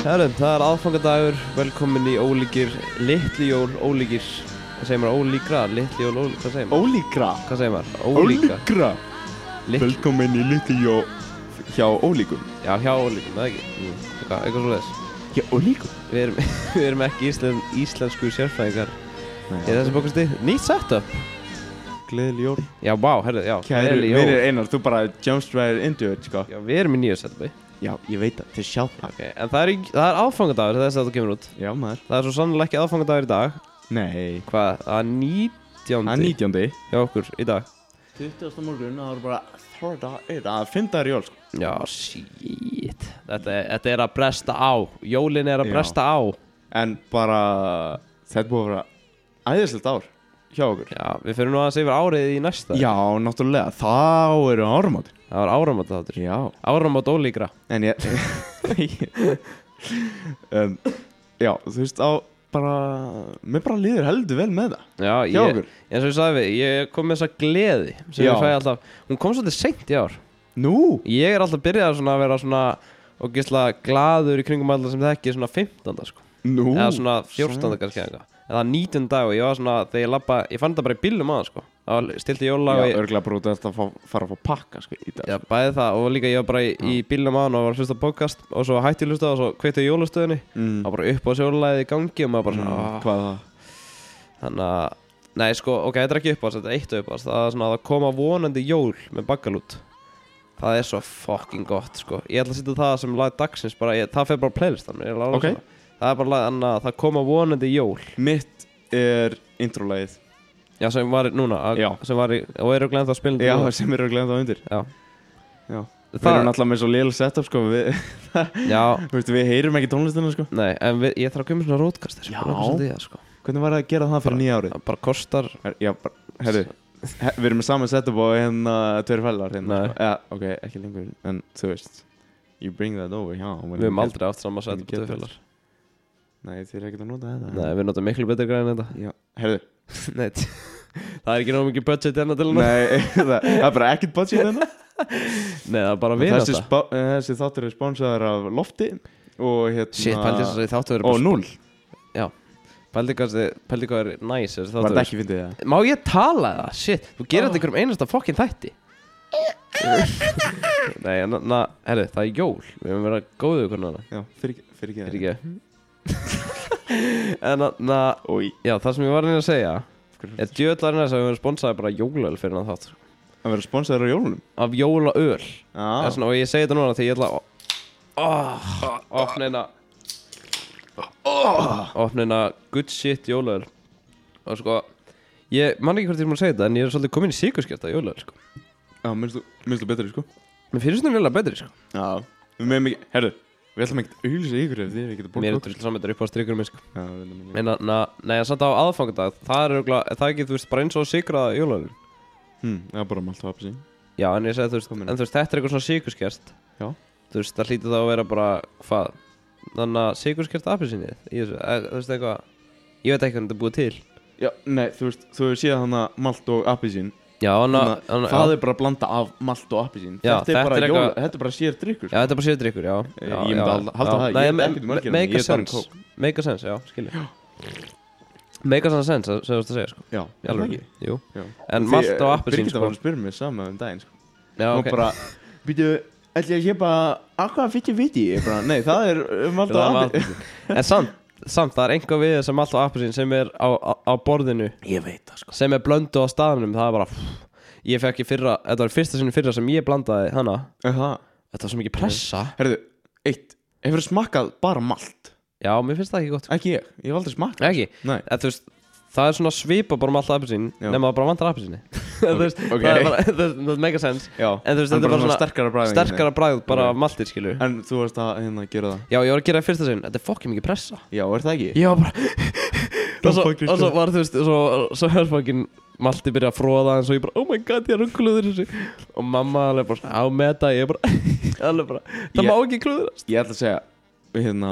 Herrum, það aðfangadagur, velkomin í ólíkir, litli jól, ólíkir. Hvað segir maður? Ólíkra, litli jól, ólíkra, hvað segir maður? Ólíkra? Hvað segir maður? Ólíkra? Velkomin í litli jól hjá ólíkum. Já, hjá ólíkum, það ekki? Eitthvað svo þess. Hjá ólíkum? Við erum ekki íslensku sérfræðingar. Í þessi bókasti, nýtt setup. Gleðileg jól. Já, vá, herru, já, gleðileg jól. Vinir Einar, þú bara jumped right into it, sko. Já, við erum í nýju setupi. Já, ég veit það, þið sjá það. Okay, en það er aðfangadagur þess að þetta kemur út. Já, maður. Það er svo sannlega ekki aðfangadagur í dag. Nei. Hvað? Það er 19. Það er 19. hjá okkur í dag. 20. morgun, það var bara 5 dagar jól, sko. Já, shit. Þetta er að bresta á. Jólin er að bresta á. En bara, þetta búið að vera æðislegt ár hjá okkur. Já, við fyrir nú að segja árið í næsta. Já, náttúrulega, þá eru áramótin. Það var áramót þáttur. Já. Áramót ólíkra. En ég já, þú veist, mér bara líður heldur vel með það. Já, hjá okkur. Eins og ég sagði við, ég kom með þessa gleði sem ég fæ alltaf. Hún kom svolítið seint í ár. Nú? Ég er alltaf byrjað að vera svona og gísla glaður í kringum alla sem þekki svona 15. sko. Nú? Eða svona 14. kannski eitthvað. En það 19. dag og ég var svona, þegar ég fann það bara í bílnum aðeins sko. Það var stilt í jólalag. Já, örgulega bara út að fara að fá pakka sko í dag. Já, bæði það og líka ég var bara í bílnum aðeins og var að hlusta podcast og svo hætti ég hlusta og svo kveikti ég jólastöðinni. Það var bara upp á jólalagið í gangi og maður bara svona hvað það? Þannig að, nei sko, ok, þetta er ekki uppáðast, þetta er eitt uppáðast. Það er svona að koma vonandi jól með baggalút. Það er svo fucking gott sko. Ég ætla að setja það sem lag dagsins bara, það fer bara playlistan. Okay. Það er bara lag, það koma vonandi jól. Mitt er introlagið. Já, sem var núna, sem var og eru glemt að spila. Já, sem eru glemt að undir. Já. Við erum náttúrulega með svo lél setup sko. Já. Við heyrum ekki tónlistina sko. Nei, en ég þarf að koma svona rótkastir. Já. Sko. Hvernig var það að gera það fyrir nýja árið? Það bara kostar. Já, herru. Við erum með saman setup og hérna 2 fellar hérna. Já, ok, ekki lengur. En þú veist, you bring that over, já. Við höfum aldrei átt saman setup 2 fellar. Nei, þið ekkert að nota þetta. Nei, við notum miklu betur græn en þetta. Já, herru. Nei, það er ekki náttúrulega mikið budget hérna til hana. Nei, það er bara ekkert budget hérna. Nei, það er bara að vinna þetta. Þessi þáttur er sponsaður af Lofti og hérna. Shit, pældi þess að þessi þáttur er bara. Og 0. Já. Pældi hvað er nice þessi þáttur. Var þetta ekki fyndið það? Má ég tala það? Shit, þú gerir þetta einhverjum einasta fucking þætti. Nei, herru, það er jól. Við höfum verið góðið ykkur núna. Já, fyrir ekki. En já, það sem ég var að segja er djöðlarinn þess að við verðum sponsaði bara jólaöl fyrir hann þátt. Að vera sponsaður á jólunum? Af jólaöl. Svona, og ég segi þetta núna þegar ég ætla að opna eina good shit jólaöl. Og sko, ég man ekki hvort ég má segja þetta en ég er svolítið komin í sykurskert af jólaöl sko. Já, minnst þú betri sko? Mér finnst það vel betri sko. Já, við meðum ekki, herru, við ætlum ekki að auðvitað ykkur ef þið getur bótt. Mér er þetta saman þetta upp á strikurum sko. Já, en nei, samt á aðfangadag, það er ekki, þú veist, bara eins og sykraða jólaöl. Já, bara malt og appelsín. Já, en ég segi, þú veist, þetta er eitthvað svona sykurskert. Já. Þú veist, það hlýtur þá að vera bara, hvað? Þannig að sykurskert appelsínið í þessu, þú veist eitthvað, ég veit ekki hvernig þetta er búið til. Já, nei, þú veist, þú hefur séð hana malt og appelsín. Já, það er bara að blanda af malt og appelsín. Þetta er bara sér drykkur. Já, þetta er bara sér drykkur, já. Ég myndi halda það, ég er ekkert mörgir. Make a sense, já, skilja. Make a sense, sem þú veist að segja, sko. Já, alveg ekki. Jú. En malt og appelsín, Birgitta var að spyrja mig sama daginn, sko. Já, ok. Og bara, býtu, ætli að ég bara, hvað viti? Nei, það er malt og appelsín. En samt, það er einhver við sem malt og appelsín sem er á borðinu. Ég veit það sko. Sem er blöndu á staðnum, það er bara ég fekk þetta var fyrsta sinni fyrra sem ég blandaði hana. Þetta var svo mikið pressa. Herðu, hefur þú smakkað bara malt? Já, mér finnst það ekki gott. Ekki ég hef aldrei smakkað. Ekki? Nei. Þú veist, það er svona svipa bara malt og appelsín nema það bara vantar appelsíni. Þú veist, það er bara, það make a sense. Já, en þú veist, þetta er bara svona sterkara bragð bara maltir, skilur. En þú varst að gera það? Já, ég var að gera það fyrsta sinn. Þetta er fucking mikið pressa. Já, er það ekki? Já, bara og svo var, þú veist, svo fucking malti byrja að fróða en svo ég bara, oh my god, ég er klúður þessu. Og mamma alveg bara, á með þetta, ég bara alveg bara, það má ekki klúðurast. Ég ætla að segja,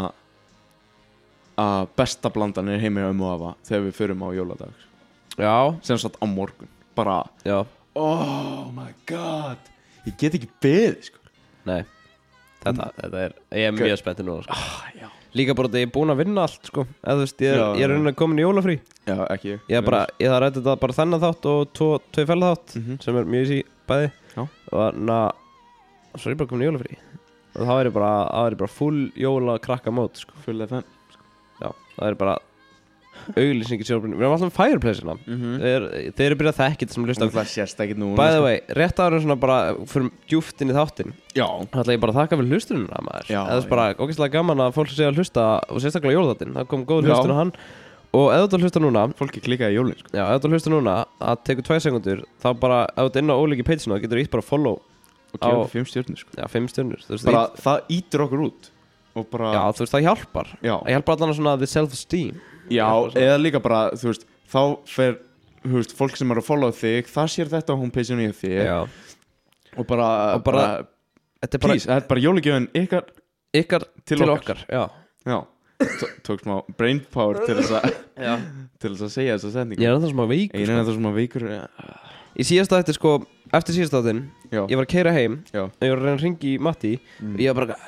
að besta blandan er heima hjá og afa þegar við förum á jóladag. Já. Sem sagt á morgun. Bara, já. Oh my god. Ég get ekki beðið, sko. Nei. Þetta er, ég er mjög spenntið núna, sko. Já. Líka bara þetta ég er búinn að vinna allt sko. Eða þú veist, ég er raunin að komin í jólafrí. Já, ekki ég það rætti þetta bara þennan þátt og tvei fælla þátt sem er mjög easy bæði. Já. Og þannig að svo er ég bara komin í jólafrí. Og það er bara full jóla krakka mót sko. Full FM. Já, það er bara auglýsingir sjálfbyrni. Við erum alltaf með Fireplace-ina. Þeir eru byrjað að þekki þetta sem hlusta. Það sést ekki nú. By the way, rétt áður svona bara fyrir djúpt inn í þáttinn. Já. Það ætla ég bara að þakka fyrir hlustununa maður. Já. Það er bara ógeðslega gaman að fólk sé að hlusta og sérstaklega jólaþáttinn. Það kom góð hlustun á hann. Og ef þú hlusta núna, fólki klikkaði jólin sko. Já, ef þú hlusta núna að tekur 2 sekúndur, þá bara ef þú inn á ólíki page-ina, þá getur þú ítt bara follow og gefa 5 stjörnur sko. Já, 5 stjörnur. Bara það ítur okkur út og bara já, þú veist það hjálpar. Já. Það hjálpar allan svona the self-esteem. Já, eða líka bara, þú veist, þá fer, þú veist, fólk sem er að follow þig, það sér þetta á homepage-inu í þig. Já. Og bara þetta er bara, please, þetta er bara jólagjöfin ykkar til okkar. Já. Já. Tók smá brain power til þess að segja þessa setningu. Ég er ennþá smá veikur. Ég er ennþá smá veikur. Í síðasta þætti sko, eftir síðasta þáttinn, ég var að keyra heim, ég var að reyna að hringi í Matti og ég var bara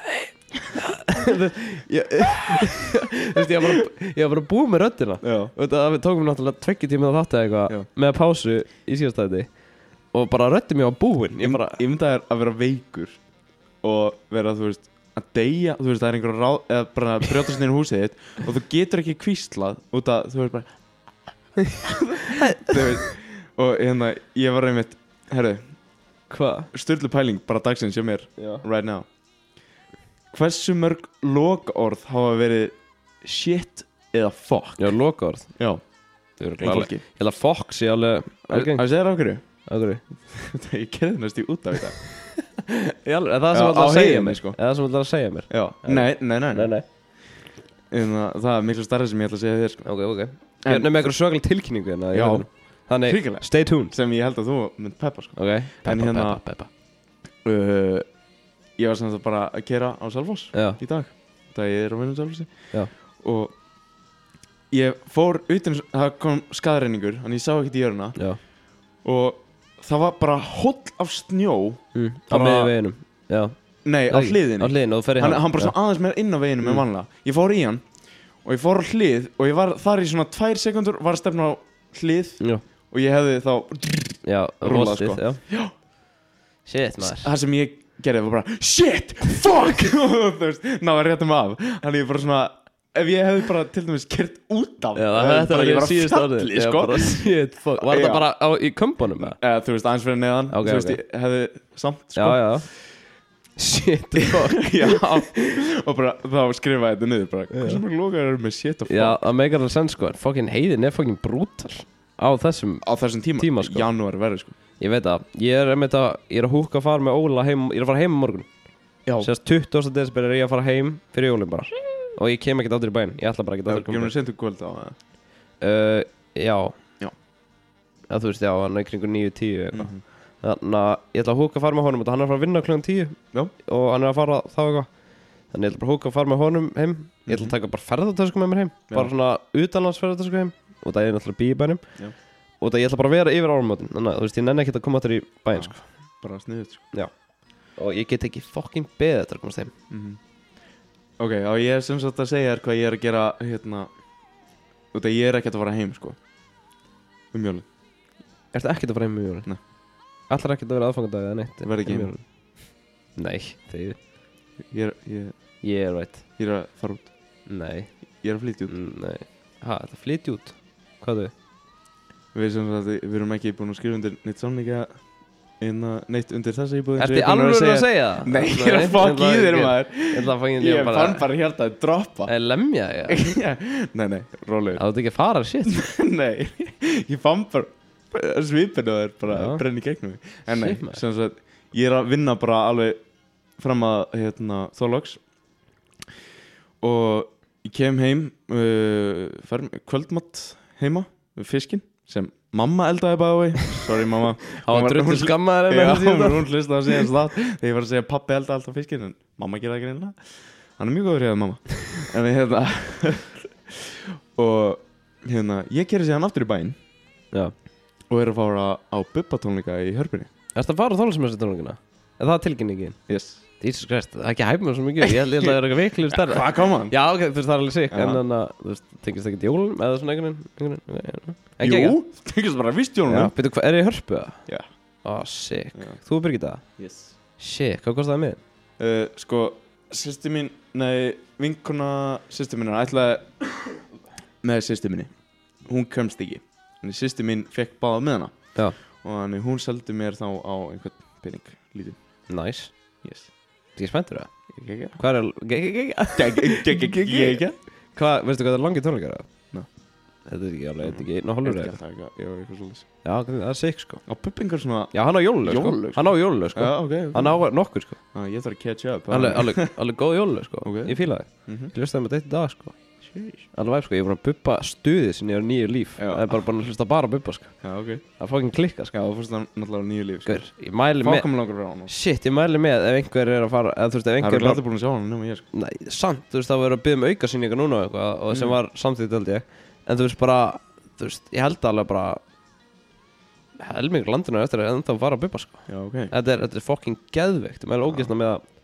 ég var bara búið með röddina og það tókum náttúrulega 2 tíma að þátta eitthvað með pásu í síðasta þætti og bara röddin mér var búin. Ég myndi að vera veikur og vera, þú veist, að deyja, þú veist, það er einhver ráð eða bara brjótast inn í húsið þitt og þú getur ekki hvíslað út að þú veist bara þú veist, og hérna ég var einmitt, herru sturlu pæling bara dagsins hjá mér right now. Hversu mörg lokaorð hafa verið shit eða fuck? Já, lokaorð? Já. Það eru klálega. Ég held að fuck sé alveg algengt. Það segir af hverju? Af hverju? Ég gerði næst í út af þetta. Það sem þú ætlar að segja mér sko. Það sem þú ætlar að segja mér. Já. Nei. Það er miklu starra sem ég ætla að segja þér sko. Ok. Ég er með eitthvað svöglega tilkynningu hérna. Já. Þannig, stay tuned. Sem ég held að þú mynd peppa sko. Ok. Peppa. Ég var sem þetta bara að keyra á Selfoss í dag. Það ég er að vinna á Selfossi. Já. Og ég fór utan, það kom skaðreiningur, þannig ég sá ekkert í jöruna. Já. Og það var bara hóll af snjó. Á miðju veginum. Já. Nei, á hliðinni. Á hliðinni og þú ferði hann. Hann bara svona aðeins meira inn á veginum en vanlega. Ég fór í hann og ég fór á hlið og ég var þar í svona 2 sekúndur, var að stefna á hlið. Já. Og ég hefði þá rúlað sko. Já. Shit, maður. Það sem ég gerði var bara shit, fuck þú veist, náðu að rétta mig af. Þannig ég bara svona, ef ég hefði bara til dæmis kert út af þetta var ég síðust árið sko. Shit, fuck. Var þetta bara í kömbunum? Þú veist, aðeins fyrir neðan. Þú veist, ég hefði samt sko. Já. Shit, fuck. Já, og bara þá skrifaði þetta niður bara, hversu mörg lokar eru með shit og fuck? Já, það meikar það senn sko. Fucking heiðin er fucking brútal á þessum tíma sko. Janúar verður sko. Ég veit það, ég er að húka að fara með Óla heim, ég er að fara heim á morgun. Já. Sérst 20. desember er ég að fara heim fyrir jólin bara. Og ég kem ekkert áttur í bæinn, ég ætla bara ekkert áttur að koma. Gjörnum sendu kvöld á það? Já. Já, þú veist, já, hann er kringur 9-10 eitthvað. Þannig að ég ætla að húka að fara með honum, og hann er að fara að vinna kl. 10. Já. Og hann er að fara þá eitthvað. Þannig ég ætla bara að húka að fara með honum heim. Ég ætla að taka bara ferðartösku með mér heim. Bara svona utanlandsferðartösku heim. Og það er náttúrulega bí í bænum. Já. Og það ég ætla bara að vera yfir áramótin. Þannig að þú veist, ég nenni ekkert að koma áttur í bæinn sko. Bara sniðut sko. Já. Og ég get ekki fucking beðið eftir að komast heim. Ok, og ég er sem sagt að segja þér hvað ég er að gera hérna. Út að ég er ekkert að fara heim sko. Jólin. Ertu ekkert að fara heim jólin? Nei. Allar ekkert að vera aðfangadag eða neitt? Verð ekki heim. Nei, þegar Ég er right. Ég er að fara út. Nei. Ég er að flytja út. Nei. Þetta flytja út? Hvað þau? Við erum ekki búin að skrifa undir neitt samninga neitt undir þessa íbúðin. Ertu alveg að segja það? Nei, ég er að fokk í þér maður. Ég fann bara hjarta að droppa. Lemja, já. Nei, rólegur. Það átti ekki að fara, shit. Nei, ég fann bara svipinu og það er bara að brenna í gegnum mig. En nei, sem sagt, ég er að vinna bara alveg fram að Þorláks. Og ég kem heim, fer kvöldmatt heima við fiskinn. Sem mamma eldaði bæði. Sorry mamma. Það var drullu skammaður. Já, hún hlustaði að segja það. Þegar ég var að segja pappi eldaði alltaf fiskinn. En mamma gerði það ekki reynilega. Hann er mjög góður hérna mamma. En og ég gerði síðan aftur í bæinn. Já. Og er að fara á Bubba tónleika í Hörpunni. Ertu að fara á tónleiksmessu tónleikina? Er það tilkynningin? Yes. Jesus Christ, það er ekki hæp mér svo mikið. Ég held að það er eitthvað veiklu stærra. Hvað kom hann? Já, ok, þú veist, það er alveg sick. En þannig að, þú veist, tengist það ekki jólum eða svona einhvern veginn. Jú, tengist bara vist jólum. Já, betur, hvað, er ég hörpu það? Já. Sick. Þú Birgitta? Yes. Shit, hvað kostaði það með? Sko, vinkona systir mín ætlaði með systir minni. Hún komst ekki. Þannig systir mín fekk báða með hana. Já. Og þannig hún seldi mér þá á einhvern pening, lítið. Nice. Yes. Þú ekki spenntur það? Gekka. Hvað er... Gekka. Hvað, veistu hvað það er langið tónleikar það? Ná. Þetta er ekki alveg, þetta er ekki, ná hálfur eða? Já, eitthvað svolítið. Já, það er sick sko. Á pubbingar svona... Já, hann á jóluleg sko. Hann á jóluleg sko. Já, ok. Hann á nokkur sko. Ég þarf að catch up. Alveg góð jóluleg sko. Ok. Ég fíla það. Ég hlustaði með þetta í dag sko. Alveg væp sko, ég er bara að bubba stuðið sinni á nýju líf. Það er bara að hlusta bara að bubba sko. Já, ok. Það er fucking klikka sko. Já, þú fórst það náttúrulega á nýju líf sko. Ég mæli með... Fákum langar frá hann. Shit, ég mæli með ef einhver er að fara, eða þú veist, ef einhver... Það er allir búin að sjá hann nema ég sko. Nei, samt, þú veist, það var að byggja um aukasýningar núna og eitthvað og sem var samþýtt held ég. En þú veist bara, þú veist, ég held alveg bara helmingur landinu eftir að enda að fara að bubba sko. Já, ok. Þetta er fucking geðveikt. Ég mæli ógeðslega með að...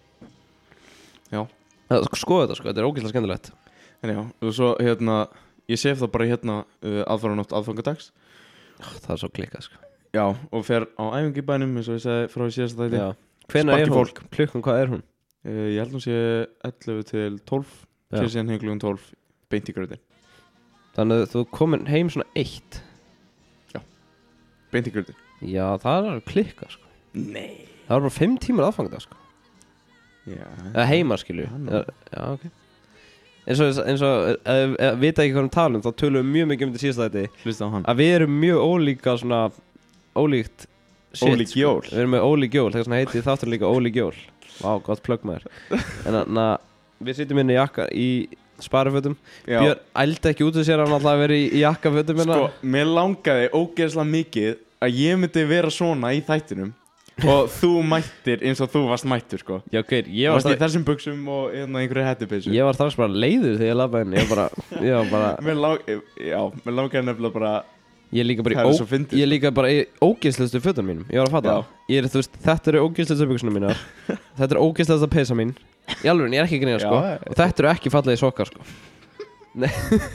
Já. Skoða þetta sko, þetta er ógeðslega skemmtilegt. En já, og svo ég sef það bara aðfaranótt aðfangadags. Það er svo klikkað sko. Já, og fer á æfingu í bænum eins og ég segi frá í síðasta þætti. Já. Hvenær er hún? Fólk. Klukkan, hvað er hún? Ég held hún sé 11 til 12. Fyrir síðan klukkan 12 beint í gröðin. Þannig að þú komin heim svona 1. Já, beint í gröðin. Já, það er klikkað sko. Nei. Það var bara 5 tímar aðfangadag sko. Já. Eða heima skilju. Já, ok. Eins og vita ekki hvað talum, þá tölum við mjög mikið um þetta síðasta þetta. Hlusta á hann. Að við erum mjög ólíka svona, ólíkt shit. Ólík jól. Við erum með ólík jól, það heiti þáttur líka ólík jól. Vá, gott plögg maður. En þannig að við sitjum inn í jakka í sparifötum. Björn ældi ekki út af sér að hann alltaf að vera í jakkafötum hérna. Sko, mér langaði ógeðslega mikið að ég myndi vera svona í þættinum. Og þú mættir eins og þú varst mættur sko. Já, ok, ég varst í þessum buxum og einhverju hettupeysu. Ég var strax bara leiður þegar ég labbaði inn. Ég var bara Mér langaði nefnilega bara. Ég er líka bara í ógeðslegustu fötunum mínum. Ég var að fatta. Þú veist, þetta eru ógeðslegustu buxunum mínar. Þetta er ógeðslegasta peysa mín. Í alveg, ég er ekki að grína sko. Og þetta eru ekki fallegi sokkar sko. Nei.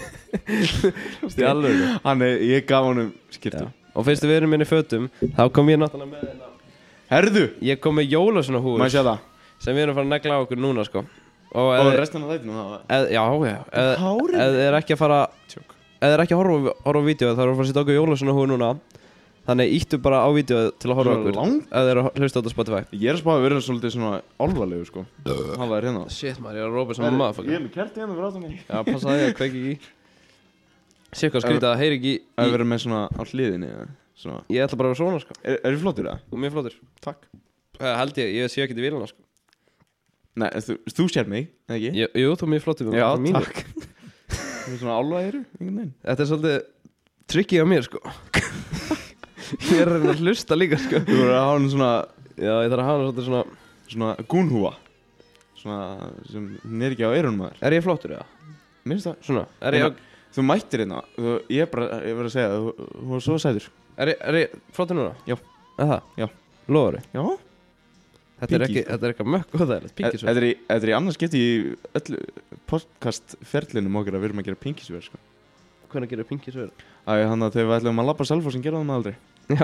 Í alveg. Ég gaf honum skiptu. Og fyrst við erum inn í fötum, þá kom ég náttúrulega með hérna. Herðu! Ég kom með jólasveina hús. Má ég sjá það? Sem við erum að fara að negla á okkur núna sko. Og restan af þættinum það? Já. Hárið? Ef þið er ekki að fara... Ef þið er ekki að horfa á vídeoið, þá erum við að fara að setja okkur jólasveina hús núna. Þannig íttu bara á vídeoið til að horfa okkur. Ef þið eru að hlusta á þetta Spotify. Ég er að spáði að vera svolítið svona alvarlegu sko. Það var hérna. Shit maður, ég er að rópa saman maður. Ég er með kerti hérna fyrir aftan mig. Já, passa það að kveiki í. Sér hvað skrítið að heyri ekki í... Að vera með svona á hliðinni svona. Ég ætla bara að vera svona sko. Er þið flottur það? Þú er mjög flottur. Takk. Held ég sé ekki til vélana sko. Nei, þú sér mig, eða ekki? Jú, þú er mjög flottur. Já, takk. Þú er svona álvæðir, einhvern veginn. Þetta er svolítið tricky á mér sko. Ég er að reyna að hlusta líka sko. Þú verður að hafa hann svona... Já, ég þarf að hafa hann svolítið svona... Svona gúnhúa. Svona sem er ekki á eyrunum maður. Er ég flottur eða? Minnst það? Svona, Þú mættir hérna. Ég verður að segja það, þú var svo sætur. Er ég flottur núna? Já. Er það? Já. Lofaru? Já. Þetta er eitthvað mökk og það er pingisverð. Þetta er í annars geti í öllu podcastferlinum okkar að við erum að gera pingisverð sko. Hvernig gerir pingisverð? Þannig að þegar við ætlum að labba Selfoss sem gera það með aldrei. Já.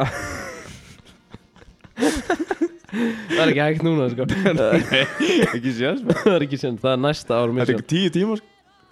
Það er ekki hægt núna sko. Nei, ekki séns. Það er ekki séns, það er næsta ár mission. Þetta er ekki 10 tíma sko.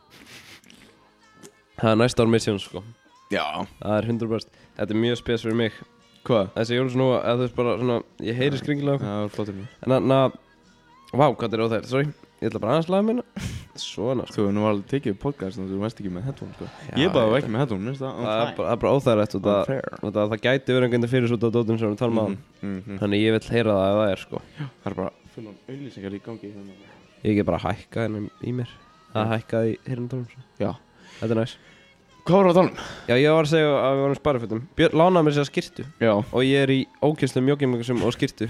Það er næsta ár mission sko. Já. Það er 100%. Þetta er mjög spes fyrir mig. Hvað? Þessi jólasnúa, eða þú veist bara svona, ég heyri skringilega okkur. Já, það er flottur mér. En þannig að, vá, hvað er óþægilegt, sorry. Ég ætla bara aðeins laga minna. Svona sko. Þú hefur nú alveg tekið podcast en þú veist ekki með headphone sko. Ég bara ekki með headphone, minnst það? Það er bara óþægilegt út af það gæti verið einhvern veginn fyrir svo dótun sem við talum á. Þannig ég vil heyra það ef það er sko. Það er bara fullan auglýsingar í gangi hérna. Ég ekki bara hækka henni í mér. Það hækkaði í heyrnartólum. Já. Þetta er næs. Hvað var það að tala um? Já, ég var að segja að við varum sparifötum. Björn lánaði mér sér skyrtu. Já. Og ég er í ókynslum joggingbuxum og skyrtu.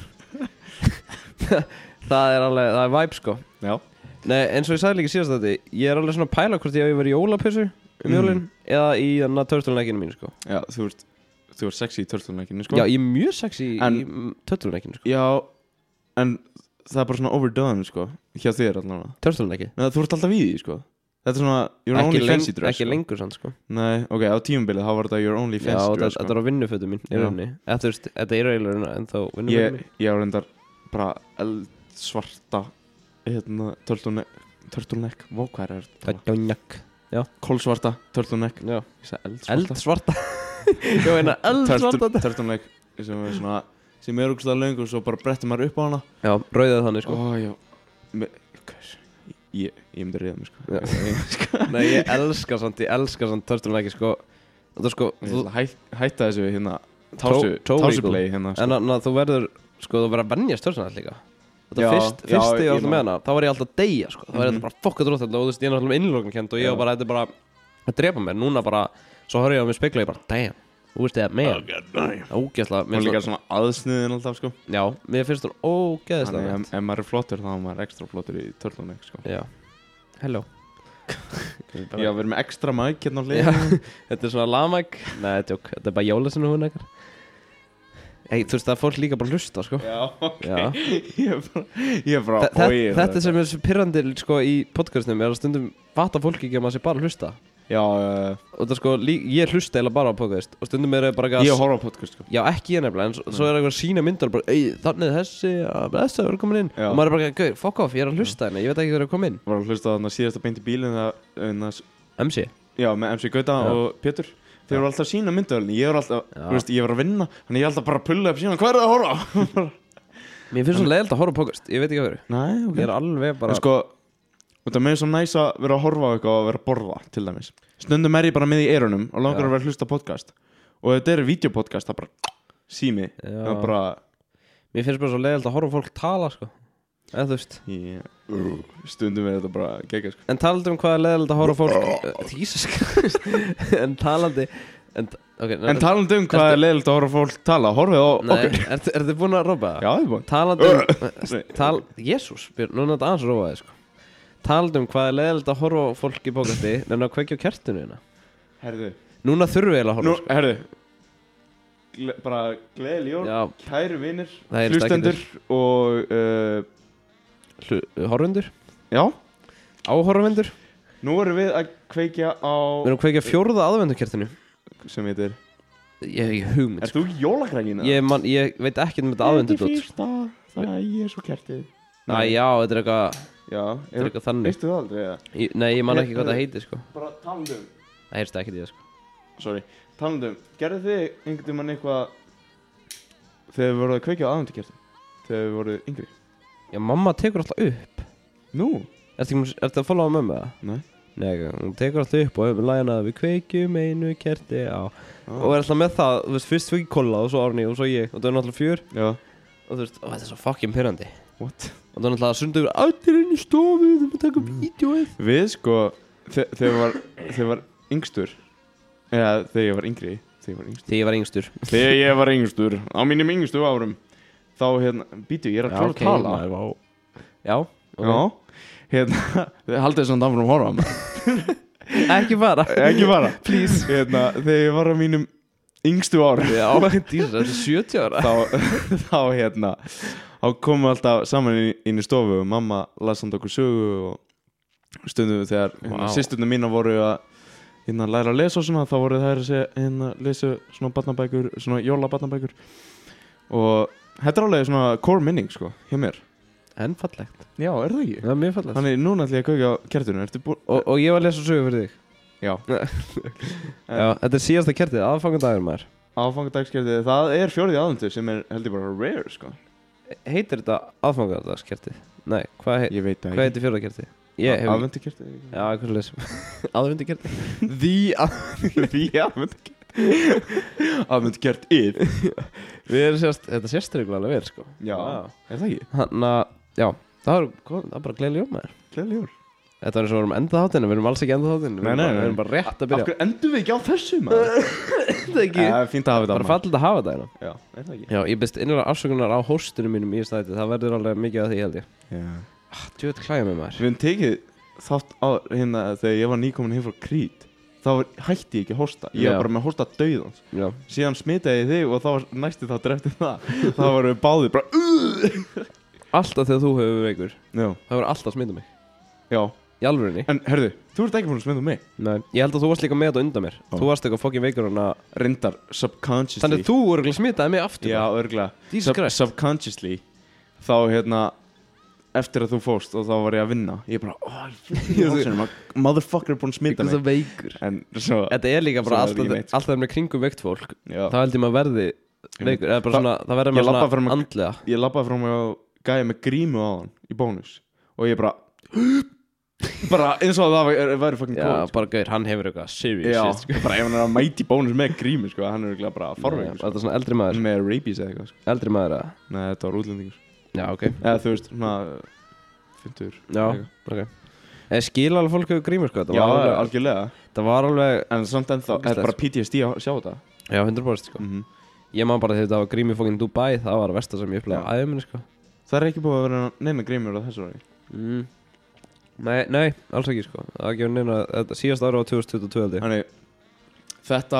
Það er vibe sko. Já. Nei, eins og ég sagði líka síðast þetta, ég er alveg svona að pæla hvort ég verið í jólapeysu jólin eða í þarna turtleneckinu mínu sko. Já, þú ert sexy í turtleneckinu sko. Já, ég er mjög sexy í turtleneckinu sko. Já, en það er bara svona overdone, sko. Hjá þér allavega. Turtleneck? Nei, þú ert alltaf í því, sko. Þetta er svona your only fancy dress, ekki lengur sann, sko. Nei, ok, á tímabilið, þá var þetta your only fancy dress, sko. Já, þetta var vinnufötum mín, í rauninni. Þetta er eiginlega en þá vinnufötum mín. Ég var reyndar bara eldsvarta, turtleneck, hvað er þetta? Turtleneck, já. Kolsvarta, turtleneck. Já. Ég sagði eldsvarta. Já, eina eldsvarta. Turtleneck, sem er svona, sem er úrslega löng og svo bara brettir maður upp á hana. Já, rauðið þannig, sko. Já. Ég myndi reyða mig, sko. Nei, ég elska samt turtleneck, sko. Þetta sko hætta þessu hérna tásuplay hérna, sko. En þú verður að venjast turtleneck líka. Þetta fyrst ég var alltaf með hana, þá var ég alltaf að deyja, sko. Það var þetta bara fokka drótt og þú veist, ég er alltaf innloknarkennd og ég var bara, þetta er bara að drepa mér. Núna bara, svo horf ég á mig spegla og ég bara, damn, þú veist ég að ógeðslega. Hún er líka svona aðsniðin alltaf, sko. Já, mér finnst hún ógeðslega. Þannig ef maður er flottur, þá er maður ekstra flottur í turtleneck, sko. Já, hello. Já, við erum með ekstra mæk hérna á hliðinni. Þetta er svona lamæk. Nei, þetta er bara jólasinu hún ekkert. Þú veist, það er fólk líka bara hlusta, sko. Já, ok. Ég er bara Þetta sem er pirrandi, sko, í podcastum er að stundum fatta fólk ekki að maður sé bara hlusta. Já. Og það, sko, ég hlusta eiginlega bara á podcast og stundum er bara ég horfa á podcast, sko. Já, ekki ég nefnilega, en svo er eitthvað sína myndar bara, þannig þessi er komin inn. Og maður er bara, gauð, fuck off, ég er að hlusta hérna, ég veit ekki hvað er að koma inn. Var að hlusta þarna síðasta beint í bílinn MC? Já, með MC Gauta og Pétur. Þeir voru alltaf sína myndavölinni, ég var alltaf, þú veist, ég var að vinna, þannig ég alltaf bara að pulla upp sína, hvað er það að horfa á? Mér finnst svona leiðilegt að horfa á podcast, ég veit ekki hvað Nei, ok. Ég er alveg bara... En sko, þetta er með svo næs að vera að horfa á eitthvað og vera að borða, til dæmis. Stundum er ég bara með í eyrunum og langar að vera að hlusta podcast. Og þetta er videopodcast, það bara sími, það bara... Mér finnst bara svo leiðilegt að horfa á fólk tala, sko. Eða þú veist. Stundum er þetta bara geggjað, sko. En talandi hvað er leiðilegt að horfa á fólk Jesus Christ. En talandi hvað er leiðilegt að horfa á fólk tala, horfið á okkur. Nei, er þið búin að rópa það? Já, ég er búin. Talandi Jesús, núna er þetta aðeins að rópa það, sko. Talandi hvað er leiðilegt að horfa á fólk í podcasti, nefnir að kveikja á kertinu hérna. Herðu. Núna þurfum við að horfa, sko. Herðu. Bara gleðileg jól, kæru vinir, hlustendur og horfendur. Já. Áhorfendur. Nú erum við að kveikja á... Við erum að kveikja 4. aðvendukertinu. Sem heitir... Ég hef ekki hugmynd. Ert þú jólakrækina? Ég veit ekki þetta aðvendudótt. Það er Jesúkertið. Næ, já, þetta er eitthvað... Já. Þetta er eitthvað þannig. Veistu það aldrei, eða? Nei, ég man ekki hvað það heitir, sko. Bara talandum. Það heyrst ekki því, sko. Sorry. Talandum. Gerðu þið einhvern veginn eitthvað... Þegar við voruð að kveikja á aðvendukertinu? Þegar við voruð yngri? Já, mamma tekur alltaf upp. Nú? Ertu að followa mömmu það? Nei. Nei, hún tekur alltaf upp og hefur lægina að við kveikjum einu kerti á. Og er alltaf með það, þú veist, fyrst fikk Kolla og svo Árný og svo ég. Og það er náttúrulega 4. Já. Og þú veist, þetta er svo fucking pirrandi. What? Og það er náttúrulega sundur yfir allir inn í stofu, þú maður taka vídeoið. Við, sko, þegar ég var yngstur. Eða, þegar ég var yngri. Þegar ég var yngstur. Á mínum yngstu árum. Þá, býtu, ég er að klára að tala. Já, ok. Já. Haldið þess að það fyrir að horfa á mig. Ekki bara. Please. Þegar ég var á mínum yngstu árum. Já, þetta er 70 ára. Þá komum við alltaf saman inn í stofu og mamma las samt okkur sögu og stundum þegar systurnar mínar voru að læra að lesa og svona, þá voru þær að lesa svona barnabækur, svona jólabarnabækur. Og þetta er alveg svona core minning, sko, hjá mér. En fallegt. Já, er það ekki? Það er mjög fallegt. Þannig núna ætla ég að kveikja á kertinu. Og ég var að lesa sögu fyrir þig. Já. Já, þetta er síðasta kertið, aðfangadagur maður. Aðfangadagskertið, það er 4. aðventur sem er heldur bara rare, sko. Heitir þetta aðfangadagskertið? Nei, hvað heitir 4. kertið? Aðventukertið? Já, eitthvað leys. Aðventukertið? Aðventukertið. Við erum þetta sérstrygglega alveg verið, sko. Já, er það ekki? Já, það er bara gleðileg jól maður. Gleðileg jól. Þetta var eins og við erum endað þáttinn, við erum alls ekki endað þáttinn. Við erum bara rétt að byrja. Af hverju endum við ekki á þessu, maður? Það er ekki. Fínt að hafa þetta. Bara fallið að hafa þetta hérna. Já, er það ekki? Já, ég byrst innlega afsökunar á hóstunum mínum í stæti. Það verður alveg mikið af því, held ég. Já. Djöfull klæði mig maður. Við höfum tekið þátt á þegar ég var nýkomin heim frá Krít. Þá hætti ég ekki að hósta. Ég var bara með að hósta dauðans. Já. Síðan smitaði ég þig og þá var næsti þáttur eftir það. Þá vorum við báðir bara alltaf þegar þú hefur verið veikur Já. Það hefur alltaf smitað mig Já. Í alvörinni En herðu, þú ert ekki búin að smita mig. Nei, ég held að þú varst líka með þetta undan mér Þú varst eitthvað fucking veikur hana Reyndar subconsciously. Þannig að þú örugglega smitaði mig aftur Já, bara. örgulega. Jesus Christ. Subconsciously. Þá eftir að þú fórst og þá var ég að vinna. Ég bara, motherfucker er búin að smita mig. Veikur En svo Þetta er líka bara svo er ég alltaf með kringum veikt fólk Já. Þá held ég maður verði veikur Eða bara svona, það verður Ég maður labbaði fram svona með- andlega Ég labbaði frá mig á gæja með grímu á hann í bónus og ég bara eins og það væri fucking Já, góð bara gauður, hann hefur eitthvað serious Já, shit, sko. bara ef hann er að mæti bónus með grímu sko, hann er örugglega bara farveikur Þetta er svona eldri maður með rabies eða eitthvað sko. Eldri maður eða Nei, þetta var útlendingur Já, ok Eða þú veist, svona 50 Já, ok Ég skil alveg fólk hefur grímur sko Já, algjörlega Það var alveg En samt ennþá, þetta er bara PTSD að sjá þetta Já, 100% sko Ég man bara þegar þetta var grími fókin Dubai Það var að versta sem ég upplega á æðuminni sko Það er ekki búið að vera neina grímur á þessu ári Nei, alls ekki sko Það var ekki verið neina Þetta síðast ára á 2022 held ég Þannig, þetta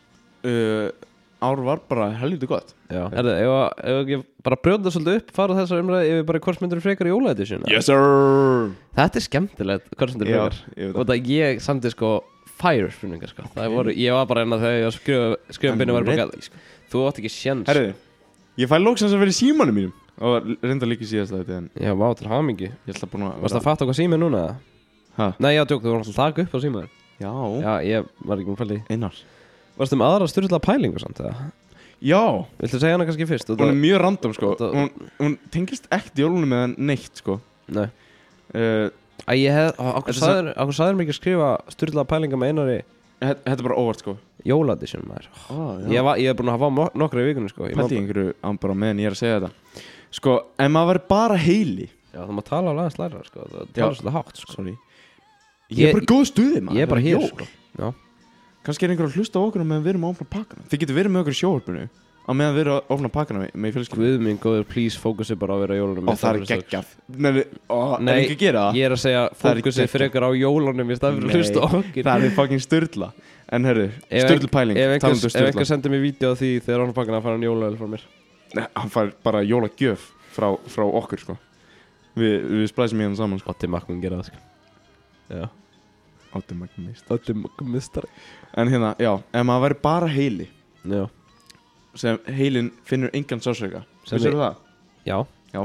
ár var bara helviti gott Já, erðu, ef ekki bara brjóta svolítið upp Fara þessar umræði yfir bara hvort myndur frekar í jólaedition Yes sir Þetta er skemmtilegt, hvort myndur Já, frekar ég veit Og það ég samti sko fire spurningar sko Ég var bara einna þegar ég var skrifum byrja var bara sko. Þú átt ekki sjens Herðu, ég fæ lóksans að vera í símanum mínum og reynda líka í síðast að þetta en Já, vá, til hamingi ég ætla búin að Varst það að fatta hvað sími er núna? Ha? Nei, já, tjók, þú var alltaf að taka upp á símaður Já, Já, ég var ekki múin að fæla í Einar Varst aðra styrla pælingu samt, eða? Já, Viltu segja hana kannski fyrst? hún er mjög random sko Þetta- hún tengist ekkert jólunum með neitt sko Nei uh, Ég hef, Þetta er okkur sagður mér ekki að skrifa styrla pælinga með einari Þetta er bara óvart sko jóladisjón maður Já, Ég er búin að hafa nokkra í vikunni sko pælti í einhverju bara meðan ég er að segja þetta Sko, ef maður væri bara heili Já, það má tala á laga slæra sko Það Já. tala svolítið hátt sko Sorry Ég er bara í góð stuði maður Ég er bara Það hér jól. sko Já Kannski er einhver að hlusta á okkur meðan við erum að opna pakkana Þið getur verið með okkur í sjóhorpunu á meðan við erum að opna pakkana með fjölskyldunni Guð minn góður, please fókusi bara á að vera á jólunum Og það er geggjað Nei, Nei, er ekki að gera það? Ég er að segja Það er fókusi geggjað. frekar á jólunum í staðinn fyrir að hlusta á okkur Það er fucking styrla En herru, Ef styrlu pæling Ef talandi um einhver sturla. sendir mér vídeo af því þegar hann pakkana að fara hann jólaöl frá mér Nei, hann fær bara jólagjöf frá okkur sko Við splæsum í hann saman sko Otti Makk mun gera það sko Já Áttum ekki mist Otti Makk mistari En hérna, já, ef maður væri bara heili Já sem heilin finnur engan sásauka Sem Vissirðu það? Já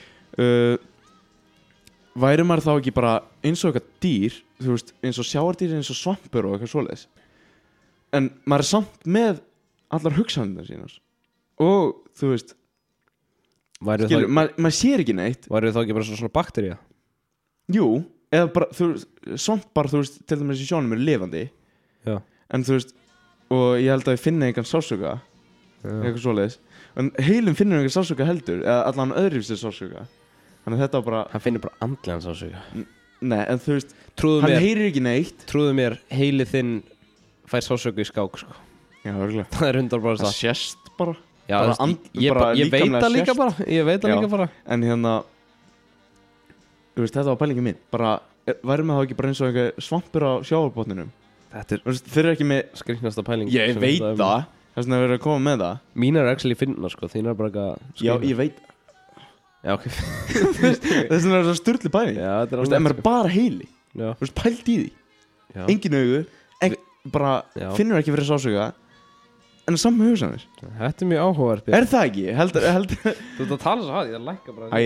Væri maður þá ekki bara eins og eitthvað dýr Þú veist, eins og sjáardýr, eins og svampur og eitthvað svoleiðis En maður er samt með allar hugsanirnar sínar Og, þú veist, skilur, maður sér ekki neitt Væri þá ekki bara svona baktería Jú, eða bara, þú veist, svampar, þú veist, til dæmis í sjónum er lifandi Já En þú veist, og ég held að ég finna engan sásauka Eitthvað svoleiðis En heilin finnur engan sásauka heldur Eða allan öðruvísi sásauka Þannig að þetta var bara Hann finnir bara andlegan sásuga Nei, en þú veist, Trúðu hann mér, heyrir ekki neitt mér heili þinn fær sásuga í skák sko Já, örgulega Það er 100% Það það sést bara Já, bara þú veist, ég veit líkamlega það líka sést. bara Ég veit það Já. líka bara En hérna Þú veist, þetta var pælingin mín Bara, væri með þá ekki bara eins og einhver svampur á sjávarbotninum Þetta er Þú veist, þeir eru ekki með skrýknasta pæling Ég sem veit þetta er. það Þess vegna verður að koma með það Mínar er actually finna sko, þín er bara eitthvað Já, ég veit Já, ok Þess vegna er það sturli pæling Já, þetta Þú er veist, ef maður er bara heili Já, Þú veist, pælt í því já. Engin augu Bara Já. finnur ekki fyrir sásauka En samt með hugsanir Þetta er mjög áhugavert Er það ekki? Heldur Þú ert að tala svo hægt, ég er að lækka bara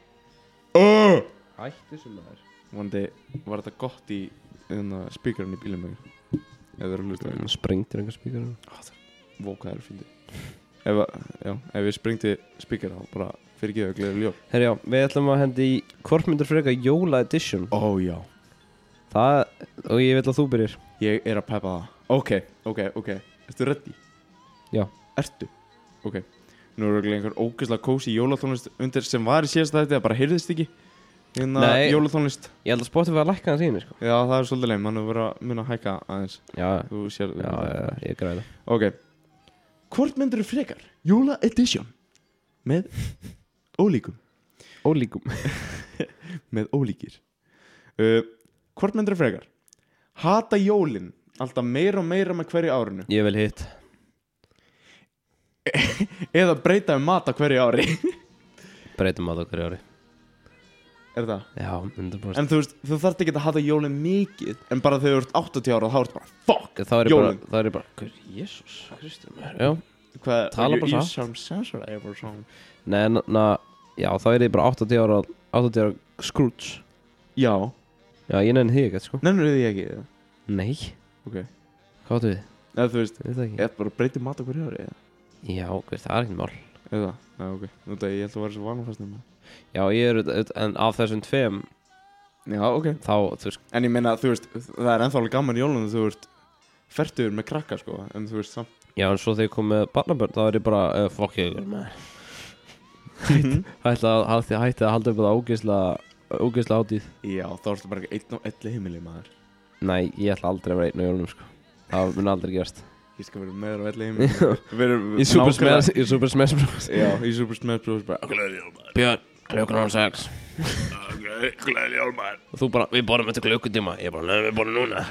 Hættu sem það er Vandi, var þetta gott í spíkarinn í bílum mig Eða verður að hlusta Sprengtir einhver spíkar Vóka það er fyndið Ef ég sprengti spíkar á bara fyrir ekki að gleður ljó Herri já, við ætlum að hendi í hvort myndir frekar jóla edition Ó já Það, og ég vil að þú byrjir Ég er að peppa það Ok Ertu ready? Já Ertu? Ok Nú er örugglega einhver ógeðslega kósi jólatónlist undir sem var í síðasta þætti það bara heyrðist ekki Nei. Jólatónlist Ég held að Spotify að lækka það síðan sko. Já það er svolítið leim, hann er verið að minna að hækka aðeins Já, Þú sér já, ég græði Ok Hvort myndir þú frekar? Jóla edition Með ólíkum Ólíkum Með ólíkir Hvort myndir þú frekar? Hata jólin alltaf meira og meira með hverju árinu Ég vil hitt Eða breyta mat á hverju ári Breytum að það hverju ári Er það? Já, 100%. En þú veist, þú þarft ekki að hata jólin mikið. En bara þegar þú ert 80 ára þá ertu bara fuck, jólin. Þá er ég bara, hver, Jésús Kristur maður. Já. Hvað, tala bara you sound sensitive or something. Nei, já, þá er ég bara 80 ára Scrooge. Já. Já, ég nefnir því ekkert, sko. Nefnir því ekki? Nei. Ok. Hvað áttu við? Eða þú veist, Ég veit það ekki. ég bara breytið mat á hverju ári, eða? Já, hver, það er ekkert mál. Eða? Já, ok. Nú það, ég held að vera svo vanafastum. Já, ég en af þessum tveim, Já, ok. þá, þú veist, En ég meina, þú veist, það er ennþá alveg gaman í jólunum þú veist, fertugur með krakka, sko. En þú veist, samt. já, en svo þegar ég kom með barnabörn, þá er ég bara, fuck ég, maður. Hætti að halda upp á það ógeðslega hátíð. Já, þá ertu bara ekki einn og elli heimili, maður. Nei, ég ætla aldrei að vera einn á jólunum, sko. Það mun aldrei gerast. Ég skal vera meður á elli heimili. Í Super Smash Bros. Já, í Super Smash Bros. Bara, gleðileg jól, maður. Björn, klukkan á 6. Gleðileg jól, maður. Og þú bara, við borðum eftir klukkutíma. Ég bara, nei, við borðum núna.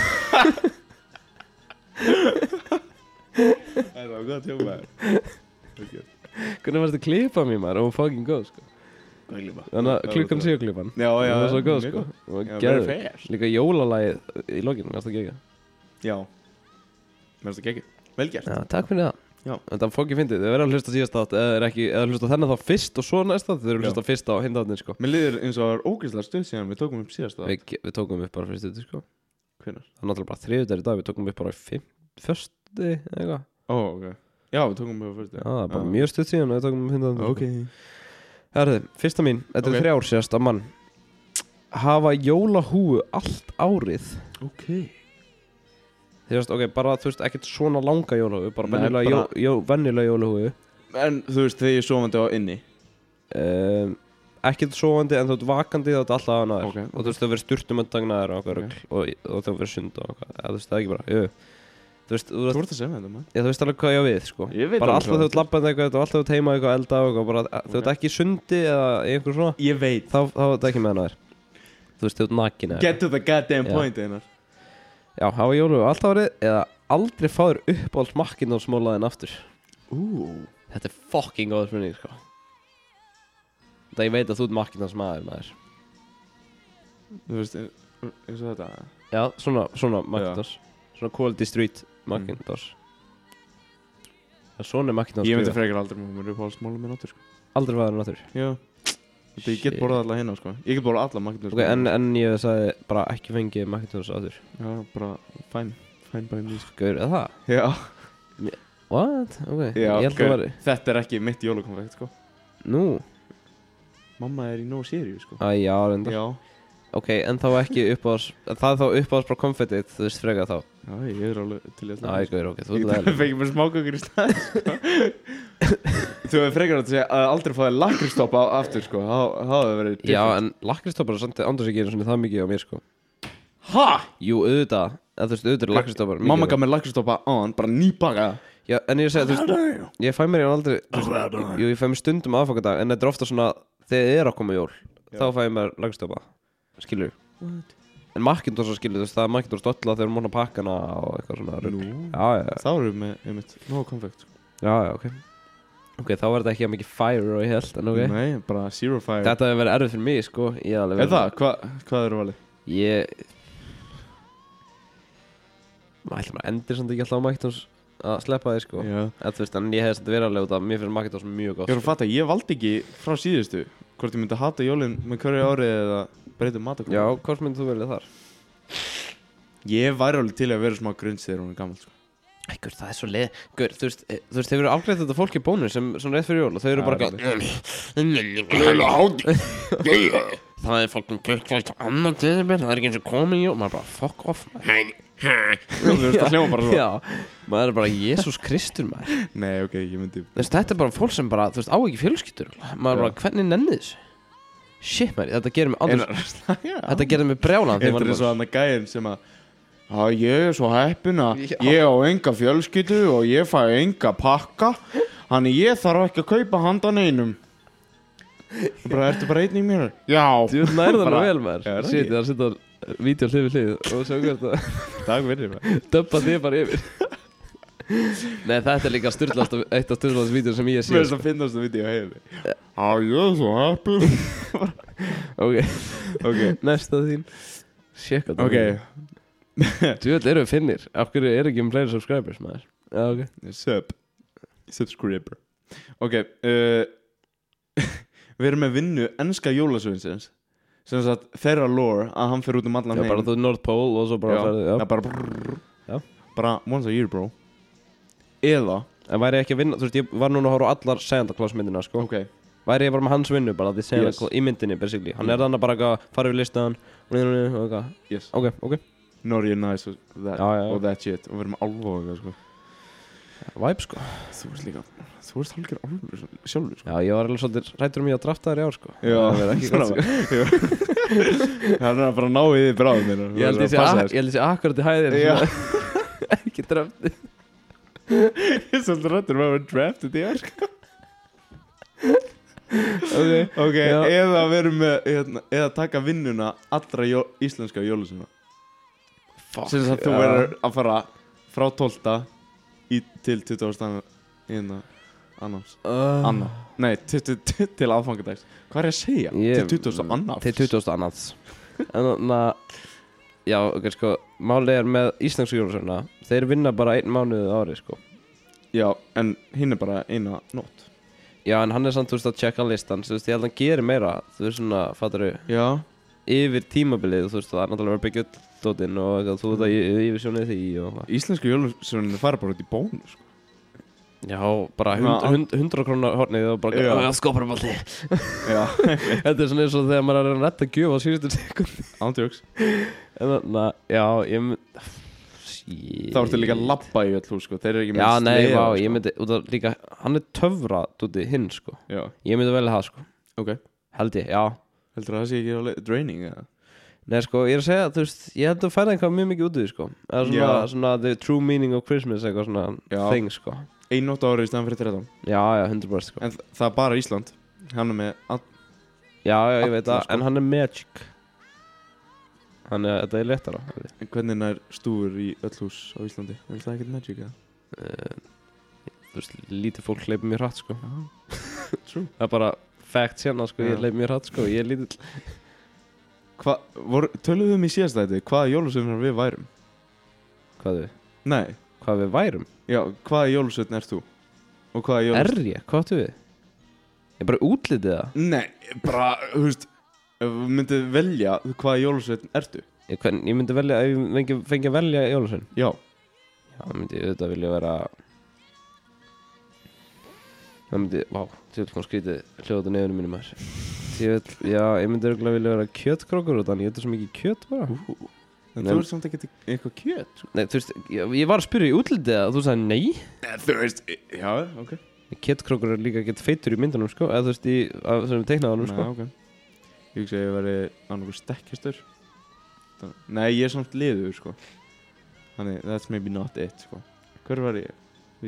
Það var gott hjá, maður. Hvernig varstu að klippa mér, maður? Og hún fucking góð, sko. Hvað klippa? Þannig að klukkan 7 klippan. Já, já. Það var svo góð, sko. Og Já, geðveikt. very fast. Líka jólalagið í lokinu, næstu að gegja. Já. Mér finnst það ekki. Vel gert. Já, takk fyrir það. Já. Þetta fucking fyndið. Þið verður að hlusta síðast átt, eða hlusta þennan þá fyrst og svo næst átt. Þið verður að hlusta fyrst á hindaðnin, sko. Mér líður eins og það var ógeðslega stuð síðan við tókum upp síðast það. Við tókum upp bara fyrst þetta, sko. Hvenær? Það er náttúrulega bara þriðjudagur í dag. Við tókum upp bara fösti, eitthvað. Ó, ok. Já, við tókum upp fyrst. Já, það er bara mjög stuð síðan að við tókum upp hindaðnin. Ok. Herðu, fyrsta mín, þetta er 3 ár síðast að mann. Hafa jólahúu allt árið. Ok. Þú veist, ok, bara þú veist, ekkert svona langa jólahúu, bara Nei, venjulega jólahúu. En þú veist, þegar ég er sofandi á inni. Ekkert sofandi, en þú ert vakandi þá ert alltaf að næður. Ok. Og þú veist, þú verður sturtum að dagnaður og okkur rugl. Og þú verður sund og okkur. Þú veist, það er ekki bara, jú. Þú veist, Þú ert að segja þetta, maður. þú veist alveg hvað ég á við, sko. Ég veit bara alveg alltaf hvað þú ert labbað eitthvað, og alltaf þú ert heima eitthvað, elda og eitthvað, bara þú ert ekki í sundi eða í einhver svona, Ég veit. þá er þetta ekki með næður. Þú veist, þú ert nakin eða Get to the goddamn Já. point, Einar. Já, hafa jólahúu allt árið eða aldrei fáður uppáhalds McDonald's-mólaðinn aftur. Þetta er fucking góð spurning, sko. Það ég veit að þú ert McDonald's maður. Þú veist, eins og þetta. Já, svona McDonald's. Svona Quality Street McDonald's. Svona er McDonald's. Ég myndi frekar aldrei með uppáhaldsmálum minn áttur, sko. Aldrei fáður hann aftur. Já. Þetta ég get borðað alla hérna, sko. Ég get borðað alla McDonald's. Ok, en ég sagði bara ekki fengið McDonald's aftur. Já, bara fine by me, sko. Gaur, er það? Já. What? Ok, Já, ég held að gaur, væri. þetta er ekki mitt jólakonfekt, sko. Nú? Mamma er í no seríu, sko. Já, reyndar. Já. Ok, en þá ekki uppáhalds, það er þá uppáhalds bara konfettið, þú veist frekar þá. Já, ég er alveg til í Já, gaur, ok, þú Ég ert það. fengi mér smákökur í stað, sko. Þú hefur frekar að segja að aldrei fáið lakrístoppa aftur, sko. Það hefur verið Já, en lakrístoppar er samt andur sig ekki það mikið á mér, sko. Ha? Jú, auðvitað, en þú veist, auðvitað er lakrístoppar mikið. Mamma gaf mér lakrístoppa án, bara nýbaka. Já, en ég segi, þú veist, ég fæ mér aldrei, jú, ég fæ mér stundum aðfangadag, en þetta er ofta svona, þegar þið er að koma jól, þá fæ ég mér lakrístoppa, skilur. What? En Macintosh skilur, þú veist, það er Macintosh dolla þegar hún að pakka hana og eitthvað svona rugl. Já. Þá erum við með, einmitt, nóg konfekt, sko. Já, ok. Ok, þá var þetta ekki að mikið fire og ég held, en ok. Nei, bara zero fire. Þetta hefur verið erfið fyrir mig, sko. Er það? Hvað eru valið? Maður ætla maður endur samt ekki alltaf á Macintosh að sleppa þig, sko. Já. Þú veist, en ég hefði samt verið alveg út af, mér finnst Macintosh mjög gott. Ég voru að fatta, ég valdi ekki frá síðustu hvort ég myndi hata jólin með hverju árið eða breyta matakonu. Já, hvort myndið þú verið þar? Ég væri alveg til að vera smá grunns þegar hún er gammal, sko. Ægur, það er svo leið. Gur, þú veist, þeir eru afgreitt þetta fólk í bónus sem svona rétt fyrir jól og þau eru bara það er fólk kvöld annan desember, það er ekki eins og komið jól, maður bara fuck off. Þú veist, það hljóma bara svo. Já, maður er bara Jesús Kristur, maður. Nei, ok, ég myndi. Þetta er bara fólk sem bara, þú veist, á ekki fjölskyldur. Maður bara, hvernig nennið þessu? Shit, maður, þetta gerir mig aldrei. Þetta gerir mig brjálan. Þetta er svo hann að gæðin sem að ég er svo heppin að ég á enga fjölskyldu og ég fæ enga pakka. Þannig ég þarf ekki að kaupa handan einum. Og bara, ertu bara einn í mér? Já. Þú nærðar það vel, maður. Já, Shit, það setja vídeo hlið við hlið og svo hvert að Takk fyrir, maður. döbba þig bara yfir. Nei, þetta er líka eitt af styrlaðast vídeó sem ég sé. Mér finnst það finnast það vídeo heimi. Ég er svo heppin. Ok, næsta þín. Sjekka þetta. Ok. Djúvel eru við finnir. Af hverju er ekki fleiri subscribers, maður? Já, ok. Subscriber. Ok, við erum með vinnu enska jólasveinsins. Sem sagt þeirra lore að hann fer út allan heim. Já, bara þú North Pole og svo bara ferði. Já, bara once a year, bro. Eða en væri ég ekki að vinna, þú veist, ég var núna að horfa á allar Santa Claus myndina, sko. Ok. Væri ég bara með hans vinnu, bara því Santa Claus í myndinni, basically. Hann þannig bara eitthvað, farið við listaðan og eitthvað. Yes. Ok. Naughty and nice og that shit. Og við erum alveg eitthvað, sko. Vibe, sko. Þú ert hálfur alveg sjálfur, sko. Já, ég var alveg svolítið rættur ég að drafta þér í ár, sko. Já, það er bara að ná í því bráðum minna. Ég held þessi akkurat í hæðir. Ekki drafti. Ég er svolítið rættur með að vera drafted í ár, sko. Ok, eða verum með eða taka vinnuna allra íslenska jólasveina. Sem að þú verður að fara frá 12. til 20. annars. Nei, til aðfangadags. Hvað er ég að segja? Til 20. annars. Til 20. annars. En já, ok, sko, málið er með íslensku jólasveina. Þeir vinna bara 1 mánuð á ári, sko. Já, en hinn er bara eina nótt. Já, en hann er samt, þú veist, að checka listan. Þú veist, ég held að hann gerir meira. Þú veist, svona, fattaru. Já. Yfir tímabilið, þú veist, það er náttúrulega að byggja upp dótinn og eitthvað, þú veit að yfir sjónið því og eitthvað. Íslensku jólasveininni fara bara út í bónus, sko. Já, bara 100 krónar hornið og bara skóparbalti. Já. Þetta er svona eins og þegar maður er að retta gjöf á síðustu sekundi. Ándjóks. En þannig, já, þá ertu líka að labba í öll hús, sko. Þeir eru ekki með sleða. Já, nei, sko. ég myndi, út af líka, hann er töfra dúti hinn, sko. Já. Ég myndi velja það, sko. Ok. Held ég, já. Heldur það sé ekki draining, eða? Nei, sko, ég er að segja, þú veist, ég held að færa eitthvað mjög mikið út í því, sko. Eða svona the true meaning of Christmas, eitthvað svona thing, sko. 1 nótt á ári í staðan fyrir 13. Já, 100%, sko. En það er bara Ísland. Hann er með Já, ég veit það, sko. En hann er magic. Þannig að þetta er léttara. En hvernig nær stúfur í öll hús á Íslandi? Er það ekkert magic, eða? Þú veist, lítið fólk hleypir mér hratt, sko. True. Það er bara fact hérna, sko, ég hleypir mér hratt, sko, ég er lítill. Töluðum í síðasta þetta, hvaða jólasveinar við værum? Hvað við? Nei. Hvað við værum? Já, hvaða jólasveinn ert þú? Og hvaða jólasveinn? Er ég? Hvað áttu við? Ég er bara útlitið það? Nei, bara, þú veist, ef við myndið velja hvaða jólasveinn ertu? Ég myndi velja, ef ég fengi að velja jólasveinn? Já. Já, myndi ég auðvitað vilja vera... Það myndi, tjóðl kom skrítið hljóða nefnum mínum maður. Ég myndi örugglega vilja vera kjötkrókur og þannig, ég eitthvað svo mikið kjöt bara. En þú ert samt ekki eitthvað kjöt, sko. Nei, þú veist, ég var að spyrja í útlitið að þú sagði nei. Þú veist, já, ok. Kjötkrókur er líka gett feitur í myndunum, sko, eða þú veist, sem við teiknaði honum, sko. Nei, ok. Ég hugsa að ég væri annarkur stekkjastur. Nei, ég er samt liður, sko. Þannig, that's maybe not it, sko. Hver var ég?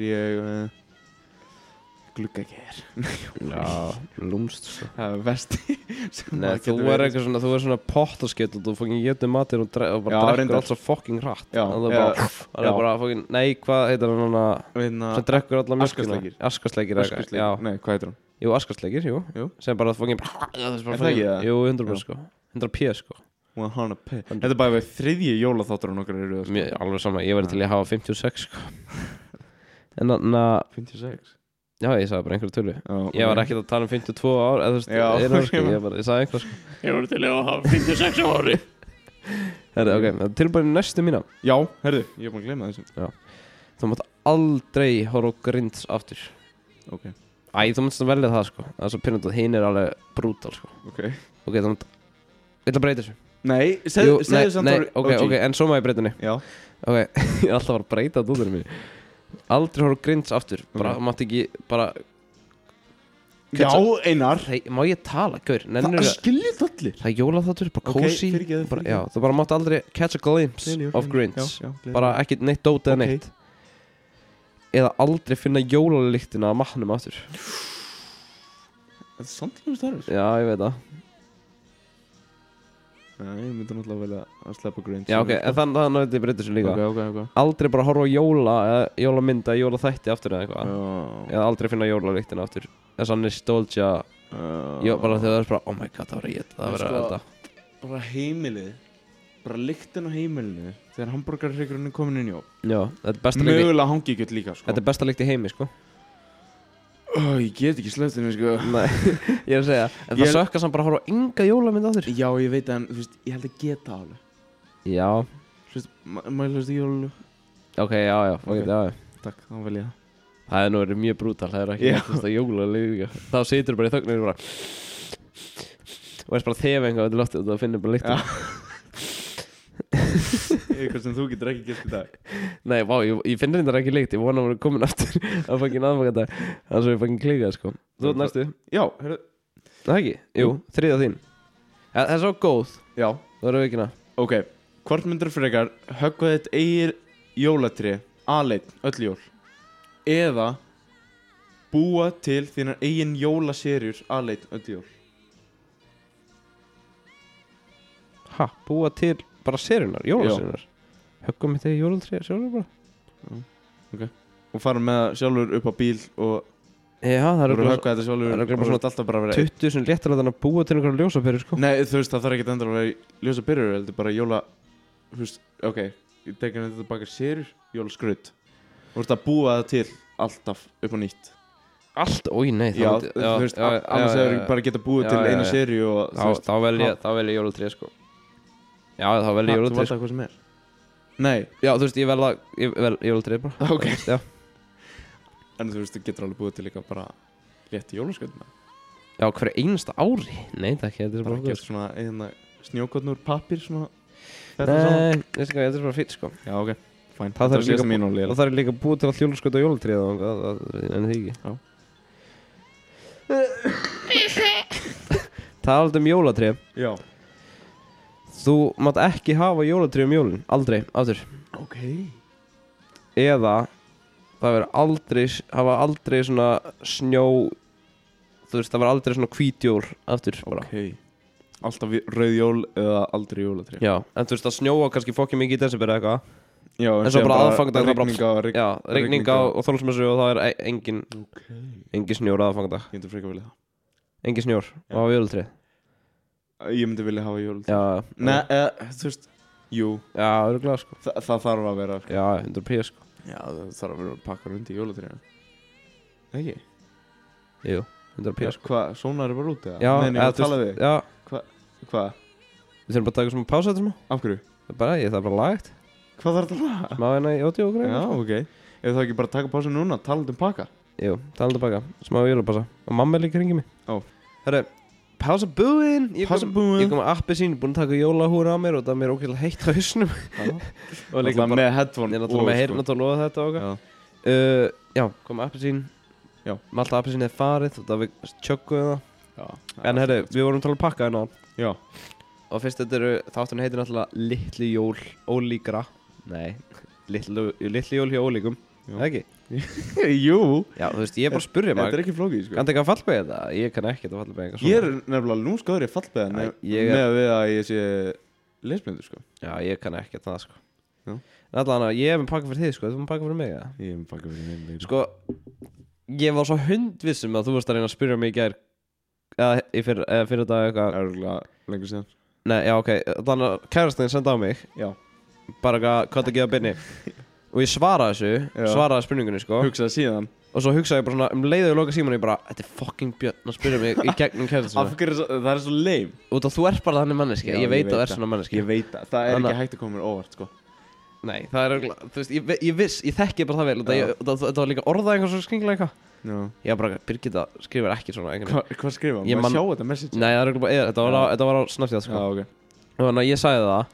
Gluggager. Já, lúmst, sko. Það er vesti. Nei, þú er eitthvað svona, þú er svona pottaskett og þú fokkin getur matinn og bara drekkur allt svo fokkin hratt. Já, það er bara fokkin, nei, hvað heitir hann hana, sem drekkur alla mjölkina? Askasleikir. Já. Nei, hvað heitir hann? Jú, Askasleikir, jú. Sem bara fokkin, er það ekki það? Jú, 100%, sko. 100p, sko. 100p. Þetta er bara við 3. jólaþátturinn okkar eru það, sko. Alveg sama, ég væri til að hafa 56, sko. En þannig að 56? Já, ég sagði bara einhverju tölu. Ég var ekkert að tala um 52 ár, eða þú veist, ég sagði einhvað, sko. Ég var til að hafa 56 ári. Herðu, ok, tilbæðin næstu mína. Já, herðu, ég er búin að gleyma þessu. Já. Þú mátt aldrei horfa á Grinch aftur. Ok. Þú mátt velja það, sko. Það er svo pyrrandi að hinn er alveg brútal, sko. Ok. Ok, þú mátt... Ég ætla að breyta þessu. Nei, segðu samt að... Ok, en svo má ég breyta henni. Já. Ok, ég er alltaf að breyta dúðurinn mínu. Aldrei horfa Grinch aftur, bara mátt ekki, bara... Já, Einar. Má ég tala, gaur? Það skilja þetta allir. Það er jólaþáttur, bara cozy. Já, þú bara mátt aldrei catch a glimpse of Grinch. Bara ekki neitt dót eða neitt. Eða aldrei finna jólalyktina af matnum aftur. Þetta er samtlum starfis. Já, ég veit það. Nei, ég myndi náttúrulega velja að sleppa Grinch. Já, ok, en þannig að þetta breytir sér líka. Ok. Aldrei bara horfa á jólamynda, jólaþætti aftur eða eitthvað. Eða aldrei finna jólalyktina aftur. Þess að nostalgia Já, bara þegar það er bara, oh my god, það var ég, það var þetta. Bara heimilið, bara lyktin á heimilinu þegar hamborgarhryggrun er komin inn í ofn. Já, þetta er besta lykt. Mögulega hangikjöt líka, sko. Þetta er besta lykt í heimi, sko. Ég get ekki sleppt henni, sko. Nei, ég er að segja, en það sökkar samt bara að horfa á enga jólamynd á þér. Já, ég veit en, þú veist, ég held að geta alveg. Já. Þú veist, maður hlust í jólu. Ok, já, já. Takk, þá vel ég það. Það er nú verið mjög brútal, það er ekki þetta jólalíka. Þá situr bara í þögninni og bara og veist bara þefa eitthvað til loftið og það finnir bara lyktina. Eitthvað sem þú getur ekki gert í dag. Nei, vá, ég finn reyndar ekki lykt, ég vona að vera komin aftur á fucking aðfangadag, þannig að ég fucking klikað, sko. Þú ert næstu? Já, heyrðu. Það ekki? Jú, þriðja þín. Það er svo góð. Já. Það eru vikina. Ok, hvort myndir frekar höggva þitt eigið jólatré aleinn öll jól eða búa til þínar eigin jólaserjur aleinn öll jól? Ha, búa til bara serunar, jólaserunar? Höggum við þegar jólatré sjálfur bara? Ok. Og fara með það sjálfur upp á bíl og já, það er höggva þetta sjálfur og bara alltaf bara vera 20 sem léttar að þannig að búa til einhverja ljósaperur, sko. Nei, þú veist, það þarf ekki endur að vera ljósaperur, heldur bara jóla, þú veist, ok, ég tekja þetta tilbaka serjur, jólaskraut. Þú veist að búa það til alltaf upp á nýtt. Allt, ói, nei. Já, þú veist, annars hefur bara geta búið til einu serju og þú veist. Þá vel ég jólatré, sko. Já, þá vel ég jólatré, sko. Þú valda hvað sem er? Nei. Já, þú veist, ég vel jólatré bara. Ok. Já. En þú veist, þú getur alveg búið til líka bara létt jólaskrautina. Já, hverju einasta ári? Nei, það ekki, þetta er bara gert svona eina snjókorn úr pappír svona. Nei, þetta er bara fýtt, sko. Já, ok, fæn. Það þarf líka búið til allt jólaskraut og jólatré en það ekki. Talandi jólatré. Já. Þú mátt ekki hafa jólatré jólin, aldrei, aftur. Ok. Eða það verður aldrei svona snjó, þú veist, það verður aldrei svona hvítjól aftur bara. Ok. Alltaf rauð jól eða aldrei jólatré. Já, en þú veist, það snjóa kannski fokkið mikið í desember eða eitthvað. Já, en svo bara aðfangadag, rigning á og Þorláksmessu og það er engin snjór aðfangadag. Ég myndi frekar vilja það. Engin snjór á jólatré. Ég myndi vilja hafa jólatré. Já. Nei, þú veist, jú. Já, örugglega, sko. Það þarf að vera, sko. Já, 100%, sko. Já, það þarf að vera pakkar undir jólatrénu. Ekki? Jú, 100%, sko. Hvað, sónar er bara út, eða? Já, eða tala við? Já. Hvað? Við þurfum bara að taka svona pása þetta smá. Af hverju? Það er bara lagægt. Hvað þarf þetta að laga? Smá hérna í audio og greið. Já, ok. Ef það ekki bara taka pása núna, talandi pakka. Jú, talandi pakka. Smá jólapása. Og mamma líka hringið mig. Ó. Herru, pása búinn. Pása búinn. Ég kom að appelsín, búinn að taka jólahúra á mér og það er mér ógeðslega heitt á hausnum. Og líka bara með headphone. Ég er náttúrulega með heyrnartól og þetta og eitthvað. Já, kom að appelsín. Já. Malta appelsín er farið og það við tjögguðum það. Já. En herru, við vorum talað pakka hérna. Já. Og fyrst þátturinn heitir náttúrulega Litli jól ólíkra. Nei, litli jól hjá ólíkum. Ekki? Jú. Já, þú veist, ég er bara að spyrja maður. Þetta er ekki flókið, sko. Kanntu ekki að fallbeygja þetta? Ég kann ekki að fallbeygja eitthvað svona. Ég er nefnilega lúmskaður í fallbeygja með við að ég sé lesblindur, sko. Já, ég kann ekki að það, sko. Já. En allavega, ég er með pakka fyrir þig, sko. Þú með pakka fyrir mig, eða? Ég er með pakka fyrir mig. Sko, ég var svo hundvissum að þú varst að reyna að spyrja mig í gær eða fyrir dag eitthvað. Örgulega lengur síðan. Nei, já, ok. Þannig að kærastinn senda á mig. Já. Bara hvað það geða byrni. Og ég svaraði spurningunni, sko. Hugsaði síðan. Og svo hugsaði ég bara svona, leiðið og loka síman og ég bara, þetta er fucking Björn að spyrja mig í gegnum kærastinn. Af hverju það er svo lame. Út af þú ert bara þannig manneski. Ég veit að þú ert svona manneski. Ég veit að það er ekki hægt að koma mér óvart, sko. Nei, það er þú veist, ég þekki bara það vel. Það var líka orðað eitthvað svo skringilega eitthvað. Já. Ég bara, Birgitta skrifar ekki svona. Hvað skrifa? Má sjá þetta message? Nei, þetta var á Snapchat, sko. Já, ok. Þannig að ég sagði það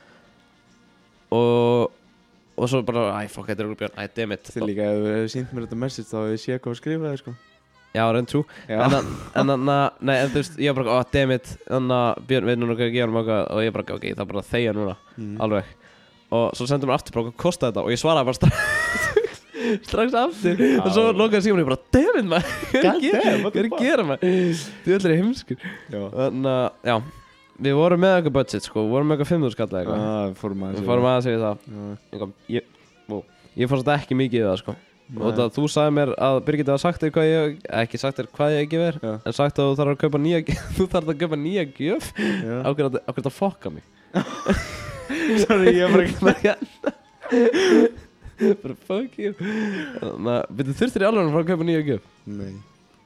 og svo bara, fuck, þetta er Björn, dammit. Þið líka, ef þú hefur sýnt mér þetta message þá hefur ég séð hvað skrifaði, sko. Já, raun trú. En þú veist, ég bara, dammit, þannig að Björn veit núna hvað ég gerum og ég bara, ok, það er bara að þegja núna, alveg. Og svo sendum mér aftur bara, hvað kostaði þetta og ég svaraði bara strax aftur og svo lokaði síman og ég bara, dammit maður, hvað er að gera maður? Þú ætlar í heimskur. Þannig að, já. Við vorum með eitthvað budget, sko, við vorum með eitthvað 5.000 skall eitthvað. Við fórum aðeins við það. Ég fórst þetta ekki mikið í það, sko. Og það þú sagði mér að Birgitta hafa sagt þér hvað ég, ekki sagt þér hvað ég gef Já. en sagt að þú þarf að kaupa nýja þú þarf að kaupa nýja gjöf Já. ákveð að fokka mig Sorry, ég bara ekki bara fuck you Þú þurftir í alveg að fara að kaupa nýja gjöf Nei,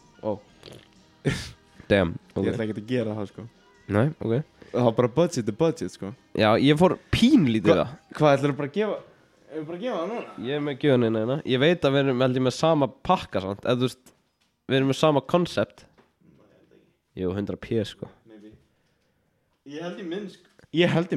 Damn, ég ætla ekki að gera það sko Nei, ok Það var bara budget sko Já, ég fór pínlítið það Hvað ætlar þú bara að gefa? Ef við bara að gefa það núna? Ég er með gjöfnina hérna Ég veit að við erum held ég með sama pakka samt eða þú veist, við erum með sama koncept Jú, 100p sko Maybe. Ég held í minn sko Ég held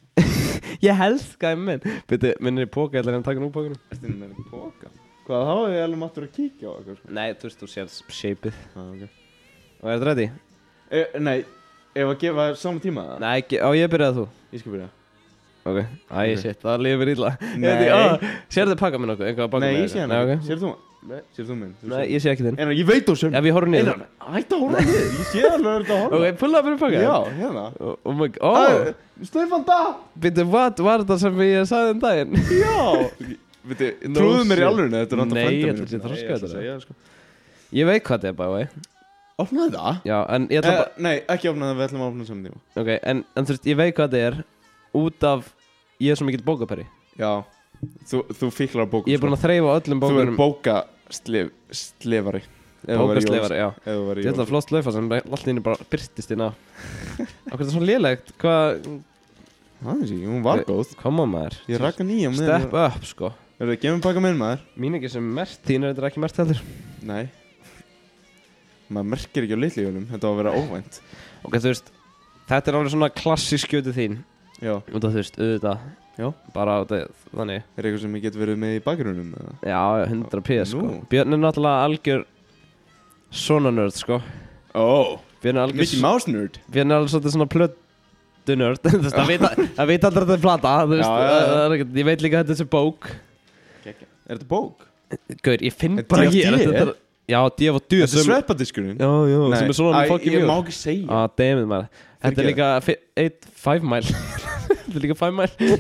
minn Byrju, minn er í póka, ég ætla að taka nú pókinu Ertu með í póka? Hvað, þá hefur ég alveg máttur að kíkja á eitthvað sko Nei, þú veist, þú sér shapeið Ok Og er þetta ready? Nei, ef að gefa saman tíma það? Nei, á ég byrjaði þú Ég skal byrja Ok, shit, það líður mér illa Nei. Sérðu pakka minn okkur? Nei, ég sé hann okay. ekki Sérðu þú? Nei, sérðu þú minn? Nei, ég sé ekki þinn En ég veit þú sem Ef ég horf niður Hætti að horfa niður Ég sé alveg að þetta horfa Ok, pulla fyrir pakka Já, hérna Oh my god Stefán da Býttu, what var þetta sem ég sagði daginn? Já Trúðu mér í alvörinu Þetta er náttúrulega Nei, ég frænda ætla að þroska þetta segja sko. Ég veit hvað þetta er bara, Opnaði það? Já, en ég ætla bara Nei, ekki opnaði það, við ætlum að opna saman tíma Ok, en þú veist, ég veit hvað þetta er út af, ég er svo mikill bókaperi Já, þú fíklar á bókum Ég er búinn að þreifa á öllum Þú er bókunum bókaslefari Bókaslefari, já Ég Ég ætla að flott slaufa sem allt inni bara byrtist inn á Akkur þetta er svona lélegt, hvað Það er sér, hún var góð Come on maður Ég rakka nýja Step up, sko Er það gefum pakka minn maður? Mín ekki sem mert, þín er þetta ekki mert heldur Nei Maður merkir ekki á litlíðunum, þetta var að vera óvænt Ok, þú veist, þetta er alveg svona klassísk skjötu þín Já Og það, þú veist, auðvitað Já Bara þannig Er eitthvað sem ég get verið með í bakgrunum? Já, 100p, sko Nú. Björn er náttúrulega algjör svona nörd, sko Björn er algjör Mickey Mouse nerd Björn er alveg svona plötu nörd Þú veist, það veit aldrei að þetta er plata Þú veist, það er ekkert, ég veit líka að þetta er sem bók Er þetta bók? Gaur, ég finn Er bara DFD? hér þetta er- Já, D.F. og Þetta er sveppadiskurinn? Já, sem er svona fucking Ég mjög má ekki segja Dammit maður Þetta er líka 5 mile Þetta er líka 5 mile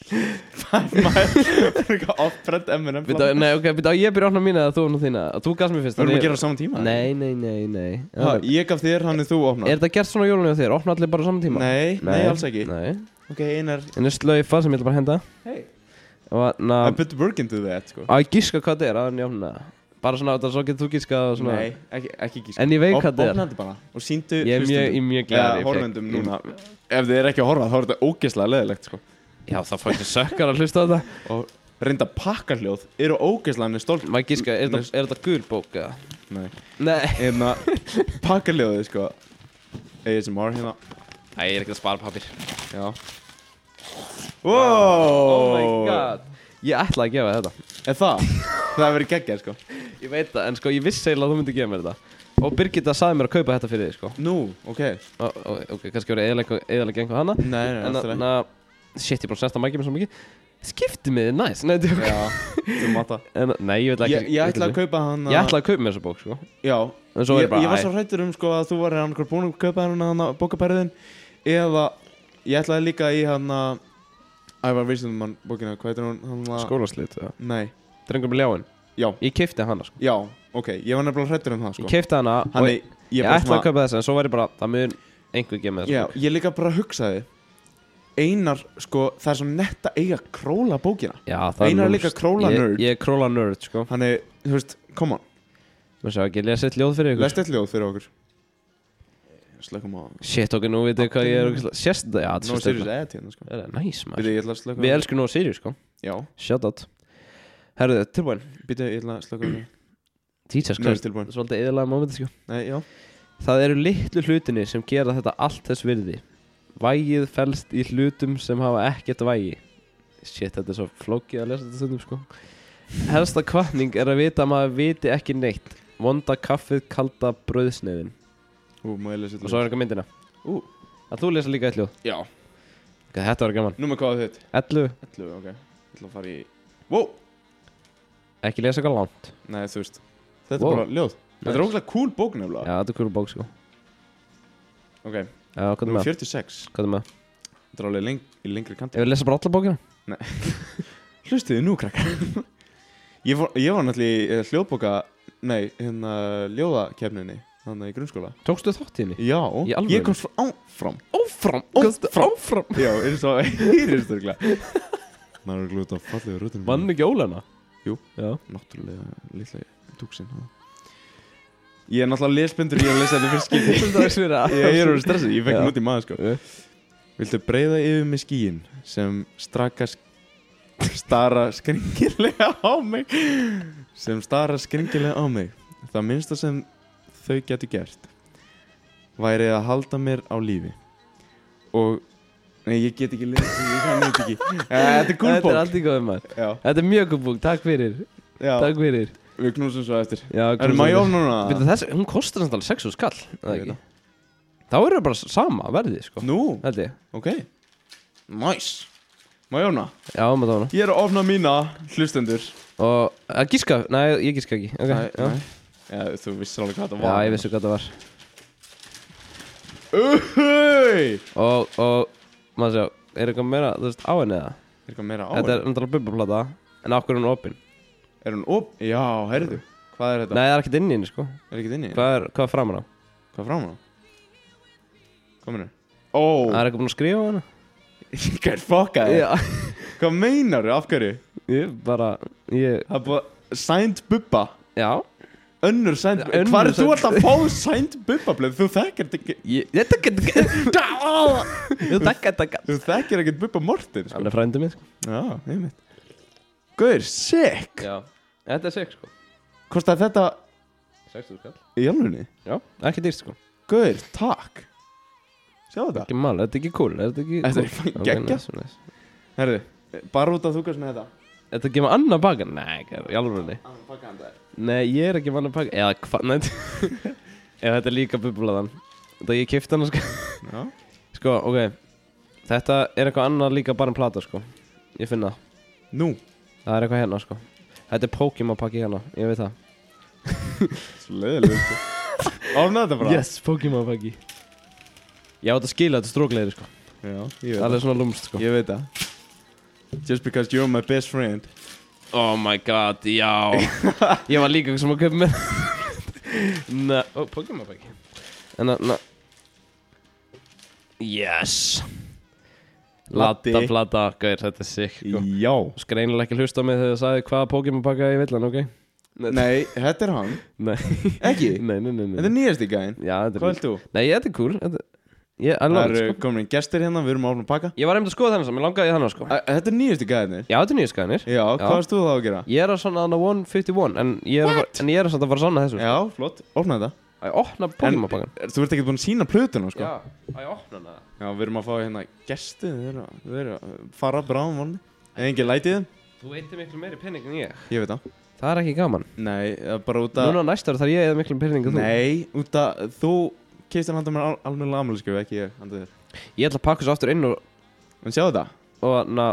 5 mile Það er eitthvað off-brand M&M Nei, ok, ég byrja að opna mína eða þú opna þína Þú gafst mér fyrst Það erum að gera á saman tíma? Nei Ég gaf þér, hann er þú opnað Er þetta gert svona á jólunni á þér? Opna allir bara á saman tíma? Nei, alls ekki Nei Ok, einar En er slaufa sem ég ætla bara að henda Hey I I put work into that, sko Að ég gíska hvað þetta er að ég opna Bara svona, svo getur þú gískað svona Nei, ekki gíska En ég veit hvað þetta er Opnaði bara og sýndu Ég er mjög glæður horfendum núna Ef þið er ekki að horfa, þá er þetta ógeðslega leðilegt, sko Já, það fætti sökkar að hlusta á þetta Og reynda pakkarhljóð eru ógeðslega stolt Maður gíska, er þetta gul bók eða? Nei Hérna, pakkarhljóðið, sko ASMR hérna Æ, ég er ekki að spara pappir Já Wow Oh my god Ég ætlaði að gefa þér þetta Er það? Það hefur verið geggjað, sko Ég veit það, en sko ég vissi eiginlega að þú myndi gefa mér þetta Og Birgitta sagði mér að kaupa þetta fyrir þig, sko Nú, ok Ok, kannski verið eðalega einhvað hana Nei, En alltaf þannig að Shit, ég er búin að snerta mækið mér svo mikið Skipti mig næs Nei, Já, þú máta Nei, ég veit ekki Ég ætlaði að kaupa hann Ég ætlaði að kaupa mér þessa bók, sko Já En svo er bara Ég var svo hrættur sko að þú var annarkvært búin að kaupa hann bókabæriðin Eða Ég ætlaði líka í hann Ævar Vísindumann bókina, hvað heitir hún? Skólaslit, já Nei Drengur með ljáin Já Ég keipti hana, sko Já, ok, ég var nefnilega hrættur það, sko Ég keipti hana og Þannig, ég ætlaði að kaupa þessa En svo var ég bara, það mun einhver gefa með Já, þessa bók ég líka bara hugsaði Einar, sko, það er svo nett að eiga króla bókina Já, það Einar er lúmskt. líka króla nerd Ég er króla nerd, sko Þannig, þú veist, come on Mér sjá ekki, lesa eitt ljóð fyrir ykkur Lest eitt ljóð fyrir okkur Slökum á Shit, ok, nú veitum við hvað ég er Sérst þetta, já, No Serious Ad hérna, sko Það er næs, maður Býtu, ég ætla að slöka Við elskum nú Sirius, sko Já Shout out Herðu, tilbúin Býtu, ég ætla að slöka Jesus Nú er Christ tilbúin Það er svolítið eðalega momenti, sko Nei, já Það eru litlu hlutinni sem gera þetta allt þess virði Vægið felst í hlutum sem hafa ekkert vægi Shit, þetta er svo flókið að lesa þetta stundum, sko Helsta hvatning er að vita að maður viti ekki neitt Vonda kaffið, kalda brauðsneiðin Má ég lesa eitt Og svo er eitthvað myndina Að þú lesa líka eitt ljóð Já Ok, þetta var gaman Númer hvað er þitt? 11 11, ok Ég ætla að fara í Wow Ekki lesa eitthvað langt Nei, þú veist Þetta er bara ljóð Þetta er ógeðslega cool bók nefnilega Já, þetta er cool bók, sko Ok Já, hvað er Númer með? 46 Hvað er með? Þetta er alveg í lengri kanti Ef við lesa bara alla bókina? Hlustuðu nú, krakkar Ég var náttúrulega í hljóðbóka ljóðakeppninni þannig í grunnskóla. Tókstu þátt í henni? Já, Í alvöru? ég komst áfram. Áfram? Já, eins og heyrist örgulega. Maður er glúið að fallega röddunum. Vann ekki Ólana? Jú, já. Náttúrulega litla dúksinn. Ég er náttúrulega lesblindur, ég er að lesa þetta fyrst skipti. Ég er orðið stressið, ég fekk nút í maður sko. Viltu breiða yfir mig skýin sem stara skringilega á mig það minnsta sem þau getur gert væri að halda mér á lífi og nei, ég get ekki lesa, ég kann þetta ekki. Þetta er cool bók. Þetta er alltaf góð maður. Þetta er mjög góð bók, takk fyrir. Takk fyrir. Við knúsum svo eftir. Erum maður jóf núna? Þessi, hún kostar samt alveg 6.000 kall, eða ekki? Þá er það bara sama verði, sko. Nú? Held ég. Ok. Nice. Maður jóna? Já, maður jóna. Ég er að opna mína hlustendur. Og að gíska? Nei, ég gíska ekki. Okay. Nei. Já, þú vissir alveg hvað það var. Já, ég vissi hvað það var. Og maður sjá, er eitthvað meira, þú veist, á henni eða? Er eitthvað meira á henni? Þetta er náttúrulega bubbaplata, en okkur er hún opin. Er hún opin? Já, heyrðu. Hvað er þetta? Nei, það er ekkert inn í henni, sko. Er ekkert inn í henni? Hvað er framan á? Hvað er framan á? Hvað meinar? Það er eitthvað búin að skrifa á hana. Hvað er fokkað? Já. Hvað meinar þú? Af hverju? Það er búin signed bubba. Já. Önnur signed bubba. Hvað er þú alltaf að fá signed bubba blöð? Þú þekkir þetta ekki. Þú þekkir ekkert Bubba Morten, sko. Hann er frændið minn, sko. Já, einmitt. Guður, sick. Já, þetta er sick, sko. Kostaði þetta 6.000 kall. Í alvörunni? Já, ekki dýrt, sko. Guður, takk. Sjáðu þetta. Ekki mál, þetta er ekki cool. Þetta er geggjað. Herðu, bara út að þú kannast með þetta. Þetta er ekki með annan pakkan? Nei, í alvörunni. Annan pakkan það er. Nei, ég er ekki með annan pakkan. Eða hvað, nei. Eða þetta er líka bublaðan. Þetta ég keypti hana, sko. Já. Sko, ok. Þetta er eitthvað annað líka bara en plata, sko. Ég finn það. Nú? Það er eitthvað hérna, sko. Þetta er Pokémon pakki hérna, ég veit það. Svo leiðilega, sko. Árna þetta bara? Yes, Pokémon pakki. Ég átt að skila þetta stróklegri, sko. Já, ég veit það. Það er svona lúmst, sko. Ég veit það. Just because you're my best friend. Oh my god, já. Ég var líka sem að köpa með. Nei, Pokémon pakki. Yes. Plata, gauðir, þetta er sick, sko. Já. Skreinilega ekki hlusta á mig þegar það sagði hvaða Pokémon pakka ég vill hann, ok? Nei, þetta er hann. Nei. Ekki? Nei. Þetta er nýjast í gæðin. Já, þetta er. Hvað vilt þú? Nei, þetta er cool. Það eru komin inn gestir hérna, við erum að opna pakka. Ég var einmitt að skoða þennan, mér langaði í þennan, sko. Þetta er nýjast í gæðinir? Já, þetta er nýjast gæðinir. Já, hvað varst þú þá að gera? Ég er að svona hana 151, en ég er að svona að fara að sanna þessu. Já, flott. Opna þetta. Að ég opna Pokémon pakkan. Þú ert ekki búin að sína plötuna, sko. Já, að ég opna hana. Já, við erum að fá hérna gesti, við erum að fara bráðum vonni. Eða engin lætið þeim. Þú veitir miklu meiri pening en ég. Ég veit það. Það er ekki gaman. Nei, bara út að... Núna næsta ári þarf ég eða miklu pening en þú. Nei, út að þú keistir handa mér almennilega afmælisgjöf, ekki ég handa þér. Ég ætla að pakka þessu aftur inn og... En sjáðu þetta? Og na...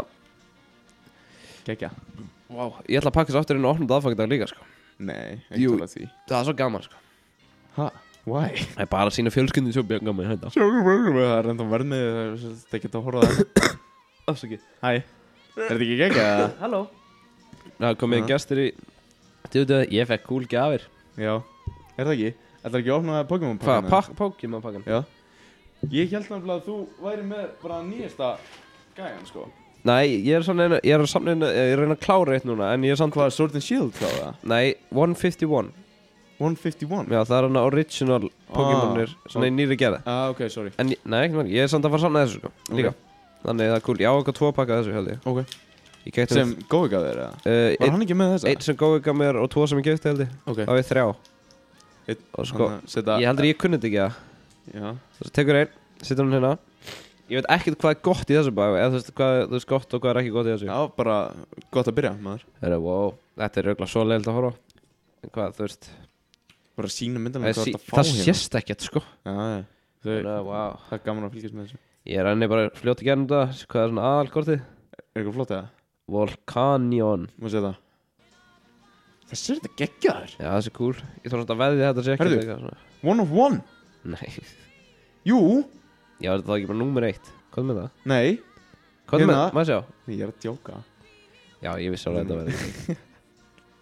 Gekja. Vá, ég ætla að pakka þessu aftur inn og opna þetta aðfangadag líka, sko. Nei, ekki tala því. Það er svo gaman, sko. Ha? Why? Það er bara að sína fjölskyldinu svo gaman, hérna. Það er enda verðmið, það er ekki að horfa það. Afsakið. Hæ. Er þetta ekki gekja? Halló. Það komið gestir í... Ég fekk cool gjafir. Já. Er það ekki? Ætlar ekki að opna Pokémon pakkan? Hvað? Pokémon pakkan? Já. Ég held náttúrulega að þú væri með bara nýjasta gæjan, sko. Nei, ég er að reyna að klára eitt núna, en ég er samt... Hvað, Sword and Shield klára það? Nei, 151. 151? Já, það er hana original Pokémonir, svona í nýri gerði. Ok, sorry. En, nei, ekki mér, ég er samt að fara saman þessu, sko, líka. Þannig það er cool, ég á eitthvað 2 pakka þessu, held ég. Ok. Sem Gói gaf þér, eða? Var hann ekki með þessa? 1 sem Gói gaf mér og 2 sem ég keypti, held ég. Ok. Það var 3. Og sko, ég heldur ég kunni þetta ekki, Já. Þú tekur einn, setur hann hérna. Ég veit ekkert hvað er gott í þessu bæði, eða þú veist hvað er gott og hvað er ekki gott í þessu. Já, bara gott að byrja, maður. Wow, þetta er örugglega svo leiðilegt að horfa. En hvað, þú veist. Bara sína myndalega hvað þetta fá hérna. Það sést ekkert, sko. Já, wow. Það er gaman að fylgjast með þessu. Ég er enni bara fljótt í gerðum þetta, hvað er svona aðalkortið? Er eitthvað flott eða? Volcanion. Má sé það. Þessi er þetta geggjaður. Já, þessi er cool. Ég þarf svona að veðja þetta sé ekki eitthvað. 1 of 1? Nei. Jú. Já, þetta var ekki bara númer 1. Hvað með það? Nei. Hvað með það? Maður sjá. Ég er að djóka. Já, ég vissi alveg að þetta verði.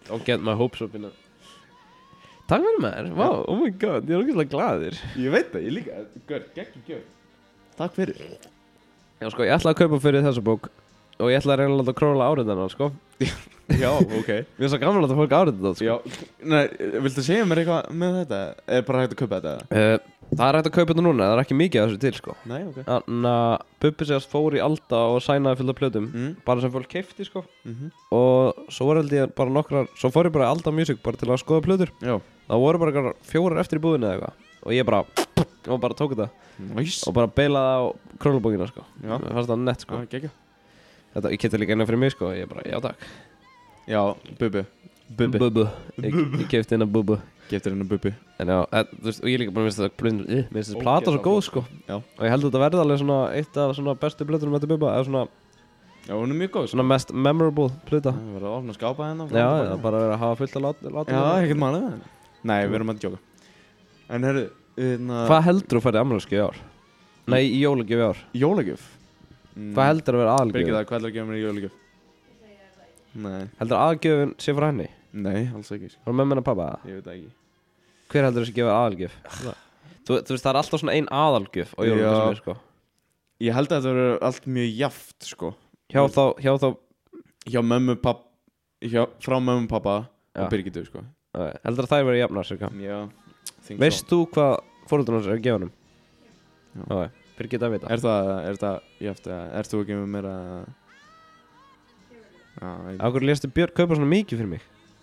Don't get my hopes up in it. Takk fyrir maður, wow, oh my god, ég er okkur glaður. Ég veit það, ég líka, geggjum gjöf. Takk fyrir. Já sko, ég ætla að kaupa fyrir þessa bók og ég ætla að reyna að láta króla áriðana, sko. Já, ok. Mér er svo gaman að láta fólk árið þetta, sko. Já, nei, viltu segja mér eitthvað með þetta? Er bara hægt að kaupa þetta? Það er hægt að kaupa þetta núna, það er ekki mikið af þessu til, sko. Nei, ok. Þannig að Bubbi segast fór í Alda og sænaði fullt af plötum, bara sem fólk keypti, sko. Og svo var held ég bara nokkrar, svo fór ég bara í Alda Music bara til að skoða plötur. Já. Það voru bara 4 eftir í búðinni eða eitthvað. Og ég bara tók þetta. Nice. Og bara beilaði á królubókina, sko. Já. Það fannst það nett, sko. Gekkja. Þetta, ég keypti líka eina fyrir mig, sko. Ég bara, já takk. Já, Bubbi. Ég keypti eina Bubbi. Getur hennar Bubbi. En já, þú veist, og ég líka bara mér finnst þessi plata svo góð, sko. Já. Og ég held að þetta verði alveg svona eitt af svona bestu plötunum eftir Bubba, eða svona. Já, hún er mjög góð. Svona mest memorable plöta. Það verður að opna skápa hennar. Já, það er bara að hafa fullt að láta. Já, ekkert málið. Nei, við erum að djóka. En herru, hvað heldur þú færði afmælisgjöf í ár? Nei, í jólagjöf í ár. Jólagjöf? Hvað heldur að vera aðalgjöf? Birgir það, hvað heldur að gefa mér í jólagjöf? Nei. Heldur að aðalgjöfin sé frá henni? Nei, alls ekki. Frá mömmu og pappa? Ég veit það ekki. Hver heldur þessi gefa aðalgjöf? Þú veist, það er alltaf svona ein aðalgjöf á jólagjöf, sko. Ég held að þetta verður allt mjög jaft, sko. Hjá mömmu, frá mömmu, pappa og Birgitu, sko. Heldur að þær verður jafnar, cirka? Já. Veist þú hvað foreldrar hans er að gefa honum? Já. Birgitta að vita. Er það jaft, eða ert þú að gefa mér að... Á hverju léstu Björn kaupa svona mikið fyrir mig?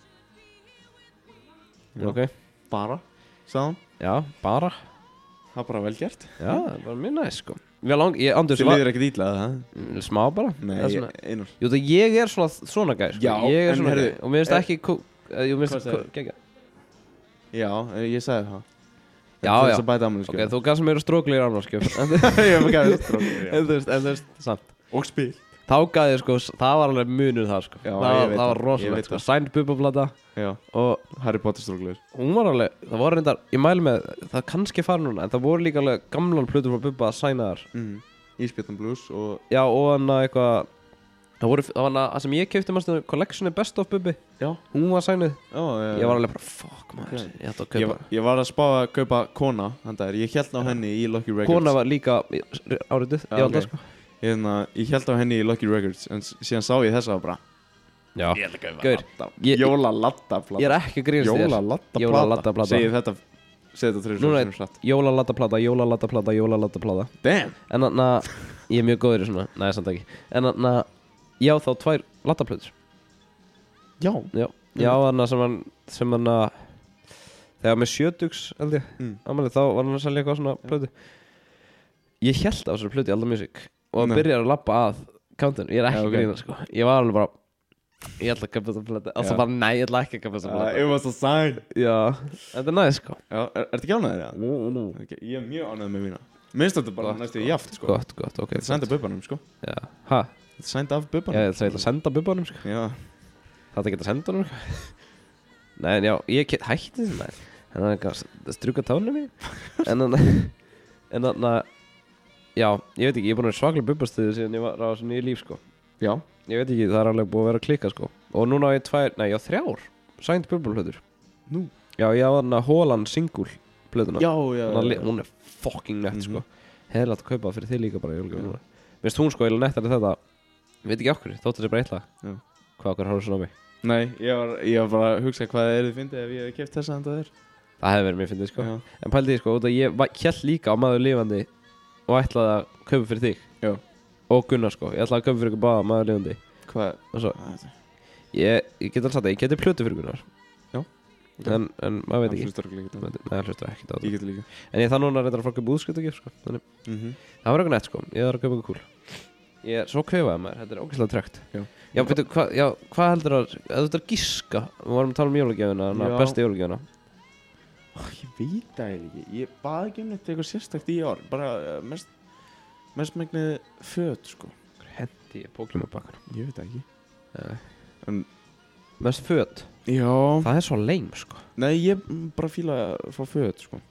Já. Ok. Bara, sagði hann. Já, bara. Það er bara vel gert. Já, það var mjög næst, sko. Þið líður ekkert ítla, það? Smá bara. Nei, einur. Jú, það ég er svona gæð, sko. Já, ég er svona gæð. Og mér finnst ekki geggjað. Já, ég sagði það. Já. Þess að bæta afmælisgjöf. Ok, þú gaf sem eru stróklegir afmælisgjöf. Ég hef gæðið stróklegir, já. En þú veist, samt. Og spil. Þá gaf ég, sko, það var alveg munur það, sko. Já, ég veit það. Það var rosalegt, sko. Signed Bubba-plata. Já. Og Harry Potter stróklegir. Hún var alveg, það voru reyndar, ég mæli með, það kannski fara núna, en það voru líka alveg gamlan plötur frá Bubba að sæna þar. Ísbjörn Blues og... Já, og hann eitthvað, það var hann að sem ég keypti mannstu collectioni Best of Bubbi. Já. Hún var sænuð. Já. Ég var alveg bara, fuck maður, ég ætti að kaupa. Ég var að spá að kaupa Kona, ég held á henni í Lucky Records. Kona var líka áriðið, ég held það, sko. Ég held á henni í Lucky Records, en síðan sá ég þessa bara. Já. Ég held að kaupa Jóla-latta-plata. Ég er ekki að grínast þér. Jóla-latta-plata. Segir þetta 3 núna Jóla-latta-plata. Damn. En þannig að ég er mjög góður í svona. Nei, samt ekki. En þannig að ég á þá 2 lattaplötur. Já. Já, þannig að sem hann að þegar með 70s held ég. Þá var hann að selja eitthvað svona plötu. Ég held á þessari plötu í Alda Music og hann byrjar að labba að countinu. Ég er ekki að grína, sko. Ég var alveg bara ég ætla að köpa þessa plötu. Alltaf bara, nei, ég ætla ekki að köpa þessa plötu. It was a sign. Já, þetta er næst, sko. Já, ertu ekki ánægður, já? Ég er mjög ánægður með mína. Minnst þetta bara næstu jaft, sko. Gott, ok. Þetta er sænd af bubbanum, sko. Já, hæ? Þetta er sænd af bubbanum. Já, ég ætla að senda bubbanum, sko. Já. Það geta senda honum, sko. Nei, en já, ég hætti þessu, nei. En það er ekki að struka tánum í. En þannig að já, ég veit ekki, ég er búin að svaklega bubbastuði síðan ég var á þessu nýju líf, sko. Já. Ég veit ekki, það er alveg búið að vera að klikka, sko. Og núna á ég 3 signed Bubba-plötur. Nú? Já, ég á þarna Holland single plötuna. Já. Hún er fucking nett, sko. Hefði látt að kaupa það fyrir þig líka bara í jólgjöf núna. Mér finnst hún, sko, eiginlega nettari þetta. Ég veit ekki okkur, þóttu þessi bara eitthvað. Já. Hvað okkur horfður svona á mig? Nei, ég var bara að hugsa hvað þið fyndið ef ég hef keypt þessa handa þér. Það hefði verið mér fyndið, sko. Já. En pældi ég, sko, út að ég hélt líka á maður lifandi og ætlaði að kaupa fyrir þig. Já. Og Gunnar, sko. Ég ætlaði að kaupa fyrir ykkur báða maður lifandi. Hvað? Og svo ég get alveg sagt það, ég geti plötu fyrir Gunnar. Já. Okay. En maður veit ekki. Nei, hann hlustar ekki á það. Ég geti líka. En ég það núna reyndar að fara að kaupa útskriftagjöf, sko. Þannig það var eitthvað nett, sko. Ég þarf að kaupa eitthvað cool. Ég er svo kvefaði maður, þetta er ógeðslega tregt. Já, veitu, hvað heldur að þú ert að giska? Við varum að tala um jólagjöfina, bestu jólagjöfina. Ég veit það ekki. Ég baði ekki eitthvað sérstakt í ár. Bara mest megnið föt, sko. Hendi ég póklum á bakkar. Ég veit það ekki. En mest föt? Já. Það er svo lame, sko. Nei, ég bara fíla að fá föt, sko.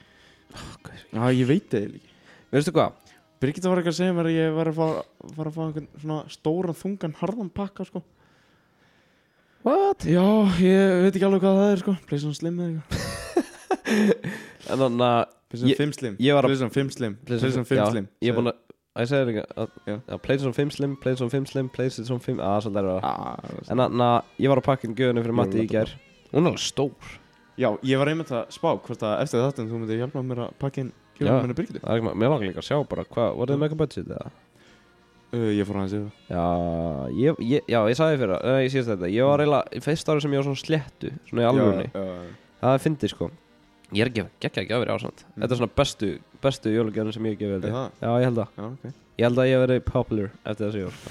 Já, ég veit það ekki. Veistu hvað? Birgitta var ekki að segja mér að ég var að fara að fá einhvern svona stóran, þungan, harðan pakka, sko. What? Já, ég veit ekki alveg hvað það sko. PlayStation Slim eða eitthvað. En þannig að PlayStation 5 Slim. PlayStation 5 Slim. PlayStation 5 Slim. Ég er búin að segja þér ekki PlayStation 5 Slim, PlayStation 5 Slim, PlayStation 5 svolítið er það. En þannig að ég var að pakka gjöfinu fyrir Matti í gær. Hún er alveg stór. Já, ég var einmitt að spá hvort að eftir þáttum þú myndir hjálpa mér að pakka inn gjöfinu minni Birgitu. Mér langar líka að sjá bara what er mega budget eða? Ég fór aðeins yfir það. Já, ég sagði fyrir það, ég síðast þetta. Ég var eiginlega, í fyrsta ári sem ég var svona sléttu, svona í alvörunni. Það fyndi sko. Ég er ekki að gefa þér ásand. Þetta er svona bestu jólagjöfin sem ég hef gefið þér. Já, ég held það. Já, ok. Ég held að ég hef verið popular eftir þessi jól.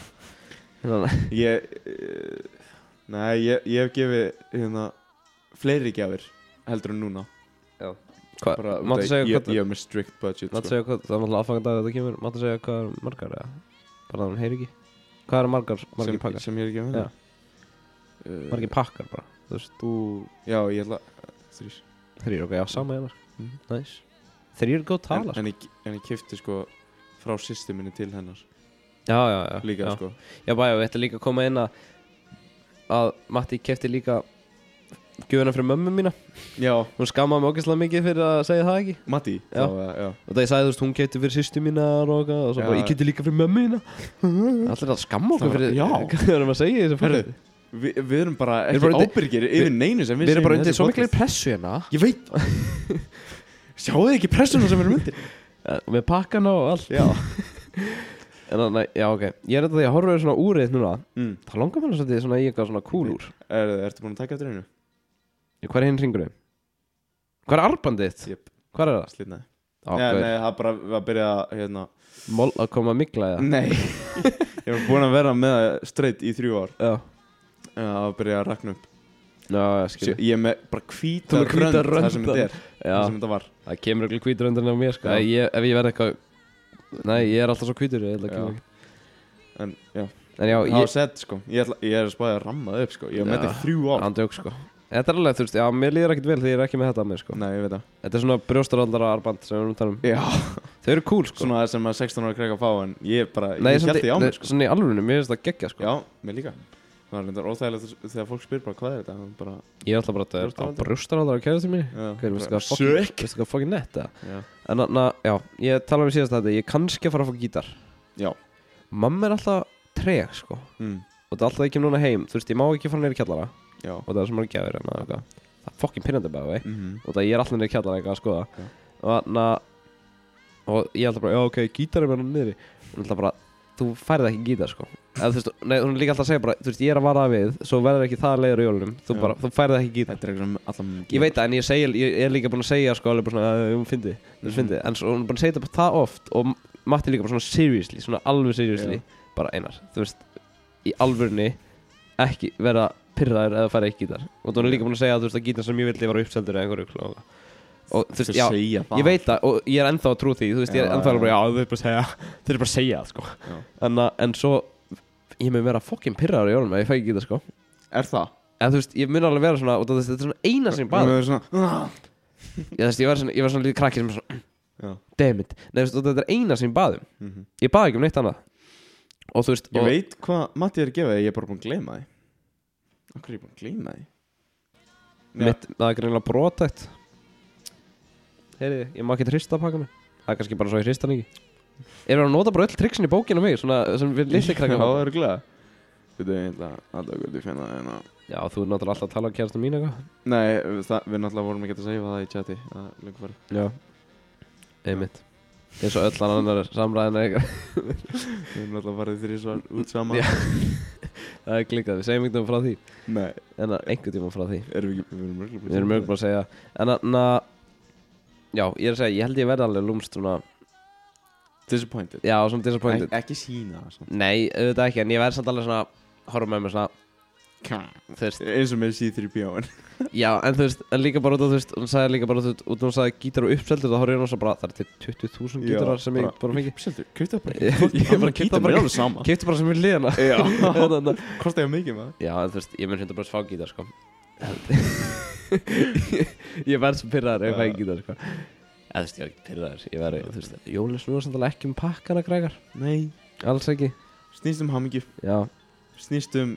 Ég hef gefið fleiri gjafir heldur en núna. Já. Máttu segja hvað? Ég hef með strict budget. Máttu segja hvað? Það er náttúrulega aðfangandag að það kemur. Máttu segja hvað er margar eða? Bara það hún heyri ekki. Hvað eru margir pakkar? Sem ég er gefið? Já. Margir pakkar bara, þú veist. Já, ég held að 3, ok, já, sama hennar. Nice. 3 er góð tala, en ég keypti sko frá systeminu til hennar. Já. Líka, sko. Já, við ættum líka að koma inn að Matti keypti líka gjöfina fyrir mömmu mína. Já. Hún skammaði mig ógeðslega mikið fyrir að segja það ekki. Matti? Já. Og það ég sagði, þú veist, hún keypti fyrir systur mína og svo bara, ég keypti líka fyrir mömmu mína. Allir að skamma okkur fyrir hvað erum að segja í þessu fyrir. Við erum bara ekki ábyrgir yfir neinu sem við segjum. Við erum bara undir svo miklu pressu hérna. Ég veit. Sjáu þið ekki pressuna sem við erum undir? Með pakkana og allt. Já. En þannig, já, ok. Ég er þetta því að horfa svona úrið núna. Það langar mér svolítið svona í eitthvað svona cool úr. Ertu búin að taka eftir einu? Hvað er hinn hringurinn? Hvað er armbandið þitt? Jep. Hvað er það? Slitnaði. Nei, það bara að byrja að koma að mygla eða? Nei. Ég var búin að vera með það straight í 3 ár. Já. Að byrja að rakna upp. Já, ég skilji. Ég er með bara hvíta rönd það sem þetta er. Það sem þetta var. Það kemur ekki hvíta röndin af mér sko. Ef ég verð eitthvað. Nei, ég er alltaf svo hvítur. En já, ég er sett sko. Ég er að spáði að ramma það upp sko. Ég er með þetta í 3 ár. Andjók sko. Þetta er alveg, þú veist, já, mér líður ekkert vel því ég er ekki með þetta að mér sko. Nei, ég veit það. Þetta er svona brjóstaraldara arband sem við erum að tala um. Já. Þau eru cool sko. Svona sem að 16 ára krekka fá en ég held því á mig sko. Svona í alvörunni, mér finnst það geggja sko. Já, mér líka. Það er reyndar óþægilegt þegar fólk spyr bara hvað er þetta bara... Ég er alltaf bara að þetta er brjóstaraldara kærastu mín. Veistu hvað fucking nett það? En já, ég tala um síðast þetta, ég kannski að fara að fá gítar. Já. Mamma er alltaf treg sko. Og það er alltaf ekki núna heim, þú veist, ég má ekki fara niður í kjallara. Já. Og það er sem maður gefur hérna eitthvað. Það er fucking pinnandi bara, og það ég er alltaf niður í kjallara eitthvað að skoða. Og ég er alltaf bara, já ok, gítar er mér niðri. Og alltaf bara, þú færið ekki gítar sko. Eða þú veist, nei, hún er líka alltaf að segja bara, þú veist, ég er að vara við, svo verður ekki það leiður í jólunum. Þú færið ekki gítar. Þetta er alltaf ég veit það, en ég er líka búin að segja sko, alveg bara svona, fyndi. En svo hún er búin að segja þetta bara það oft, og Matti líka bara svona seriously, svona alveg seriously, bara Einar, þú veist, í alvörunni ekki vera pirraður eða færa ekki gítar. Og þú er líka búin að segja að þú veist að gítar sem ég vildi var uppseldur eða einhverju og þú veist, já, ég veit það og ég er ennþá að trú því, þú veist, ég er ennþá bara, já, þau er bara að segja það, sko. En svo, ég mun vera fucking pirraður í jólum ef ég fæ ekki gítar, sko. Er það? En þú veist, ég mun alveg vera svona, og þetta er svona eina sem ég baði. Þú veist, ég var svona lítið krakki sem svona, damn it. Nei, þú veist, og þetta er eina sem ég baði. Ég baði ekki neitt annað. Og þú veist, ég veit hvað Matti er að gefa þig, ég er bara búin að gleyma því. Akkur er ég búin að gleyma því? Það er greinlega brotætt. Heyri, ég má ekki hrista pakka mig. Það er kannski bara svo ég hrista hann ekki. Erum við að nota bara öll tricksin í bókinu mig, svona sem við litli krakkar. Já, það er glæða. Þú veit, alltaf hvernig finna það hérna. Já, þú er náttúrulega alltaf að tala um kærastan mín eitthvað. Nei, við náttúrulega vorum ekki að segja það í chati. Það er lengur farið. Já, einmitt. Eins og öll annar samræðina eitthvað. Við erum náttúrulega farið 3 svar út saman. Það er klikkað, við segjum einhvern frá því. Nei. En einhvern tíma frá því. Við erum mörgulega að segja. En já, ég er að segja, ég held ég verði alveg lúmst svona disappointed. Já, svona disappointed. Ekki sína það svona. Nei, auðvitað ekki, en ég verði samt alveg svona horfa með mér svona eins og með C3PO-in. Já, en þú veist, en líka bara út af, þú veist, hún sagði líka bara út af hún sagði gítar og uppseldur, þá horfði ég náttúrulega bara, það er til 20.000 gítarar sem ég bara fengi. Uppseldur, keyptu það bara keyptu bara sem við liðana. Já, kosti ég mikið með það. Já, en þú veist, ég mun 100% fá gítar, sko. Ég verð sem pirraður ef ég fæ gítar, sko. Eða þú veist, ég var ekki pirraður, ég verði, þú veist, jólinn snúa samt alveg ekki pakkana, krakkar. Nei. Alls ekki. Snýst hamingju. Já. Snýst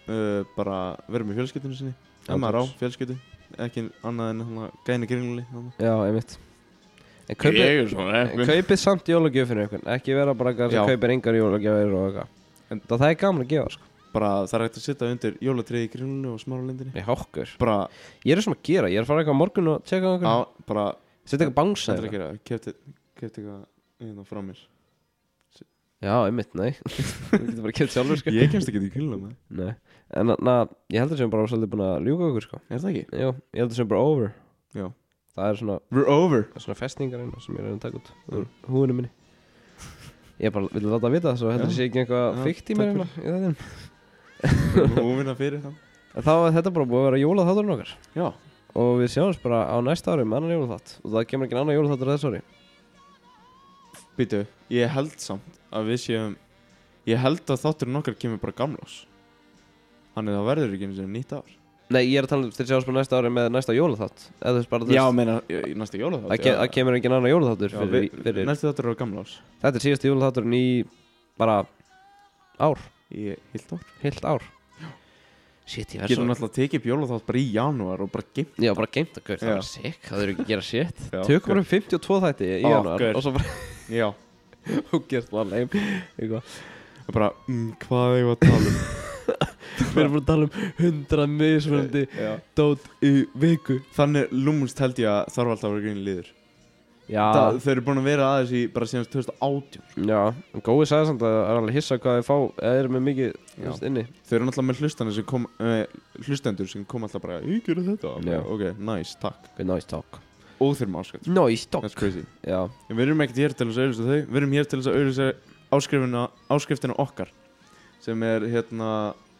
bara vera með fjölskyldunum sinni. Maður á fjölskyldu, ekki annað en hérna gæni gringli. Já, einmitt. En kaupið samt jólagjöf fyrir einhvern, ekki vera bara eitthvað sem kaupir engar jólagjafir og eitthvað. En það er gaman að gefa, sko. Bara það er hægt að sitja undir jólatriði í gringlunni og smáralindinni. Ég hokkur. Bara ég er sem að gera, ég er að fara eitthvað á morgun og tjekka á einhvern. Já, bara setja eitthvað bánsa eða. Keypti eitthvað hérna frá mér. Já, einmitt, nei. Þú getur bara keypt sjálfur, sko. Ég kemst ekki í kringluna. Nei. En ég heldur sem bara svolítið búin að ljúga okkur, sko. Er það ekki? Já, ég heldur sem bara over. Já. Það er svona we're over. Það er svona festningar hérna sem ég er að taka út úr húinu minni. Ég bara vil láta vita það svo heldur sé ekki eitthvað fikt í mér hérna í þættinum. Húfina fyrir það. Þetta bara búið að vera jólaþátturinn okkar. Já. Og við sjáumst bara á næsta ári með annan jólaþátt. Og það kemur ekki annan jólaþáttur þess ári. Býtu, ég held samt að við séum ég held að þátturinn okkar kemur bara gamlás. Þannig það verður ekki eins og nýtt ár. Nei, ég er að tala þeir sjáumst bara næsta ári með næsta jólaþátt. Já, meina næsta jólaþátt. Það kemur ekki annan jólaþáttur fyrir næsta þáttur er gamlás. Þetta er síðasti jólaþátturinn í bara ár. Í heilt ár. Heilt ár. Shit, ég verð getum náttúrulega tekið jólaþátt bara í janúar og bara geimt. Já, bara geimt það, það var sick. Það eru ekki að gera shit. Tökum bara 52 þætti í janúar og svo bara já. Og gert það leim eitthvað. Bara, hvað er ég að tala um? Við erum bara að tala um 100 mismunandi dót í viku. Þannig lúmust held ég að þarf alltaf að vera grínir liður. Já. Þau eru búin að vera aðeins í bara síðan 2018. Já, en góði sagði samt að það er alveg hissa hvað þau fá eða eru með mikið inni. Þau eru náttúrulega með hlustendur sem kom alltaf bara, ég gerði þetta. Ok, nice, takk. Ok, nice, takk. Og þeir eru með áskrift. Nice, takk. That's crazy. Já. En við erum ekkert hér til þess að auðvitað þau. Við erum hér til þess að auðvitað áskriftina okkar. Sem er hérna...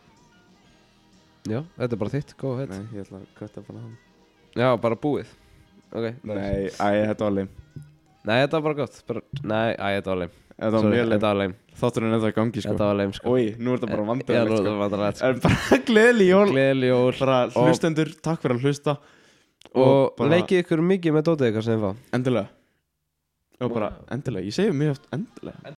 Já, þetta er bara þitt, go ahead. Nei, ég ætla að kvæta bara hann. Já, bara búið. Okay, nei, þetta var leim. Nei, þetta var bara gott. Þetta var leim. Þetta var leim. Þátturinn er það í gangi, sko. Þetta var leim, sko. Ói, nú er þetta bara vandræðilegt, sko. Já, nú er þetta vandræðilegt, sko. En bara gleðileg jól. Gleðileg jól. Bara hlustendur, takk fyrir að hlusta. Og leikið ykkur mikið með dótið ykkar sem þið fá. Endilega. Já, bara endilega. Ég segi mjög oft endilega.